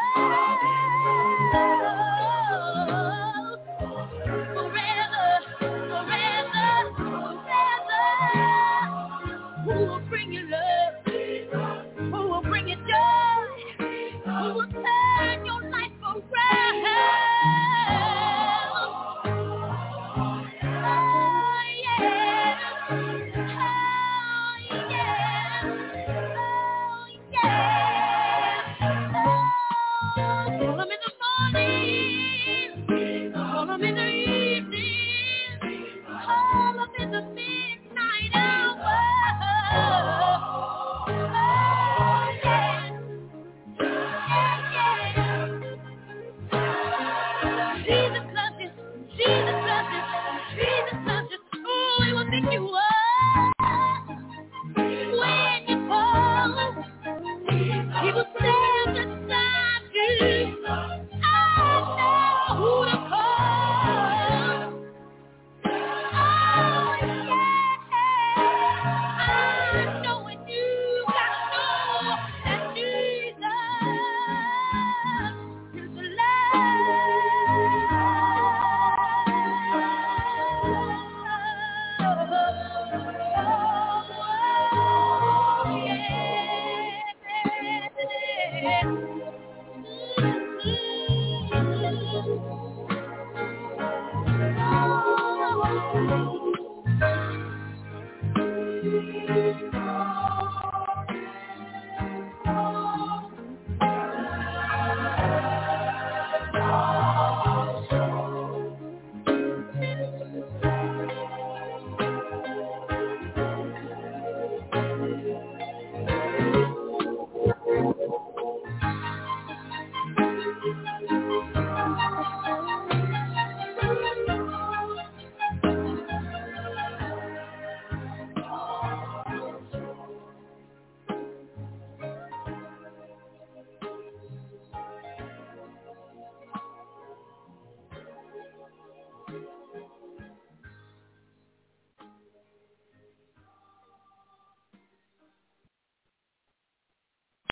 Forever, forever, forever. Who will bring you love? Who will bring you joy? Who will turn your life around? Oh, yeah. Oh, yeah. Call Him in the morning, call Him in the evening, call Him in the midnight hour. Oh, yeah. Yeah, yeah. Jesus loves you, Jesus loves you, Jesus loves you. Oh, He will pick you up when you fall. He will stand beside you. I know who to call. Oh, yeah. I know when you got to know that Jesus is the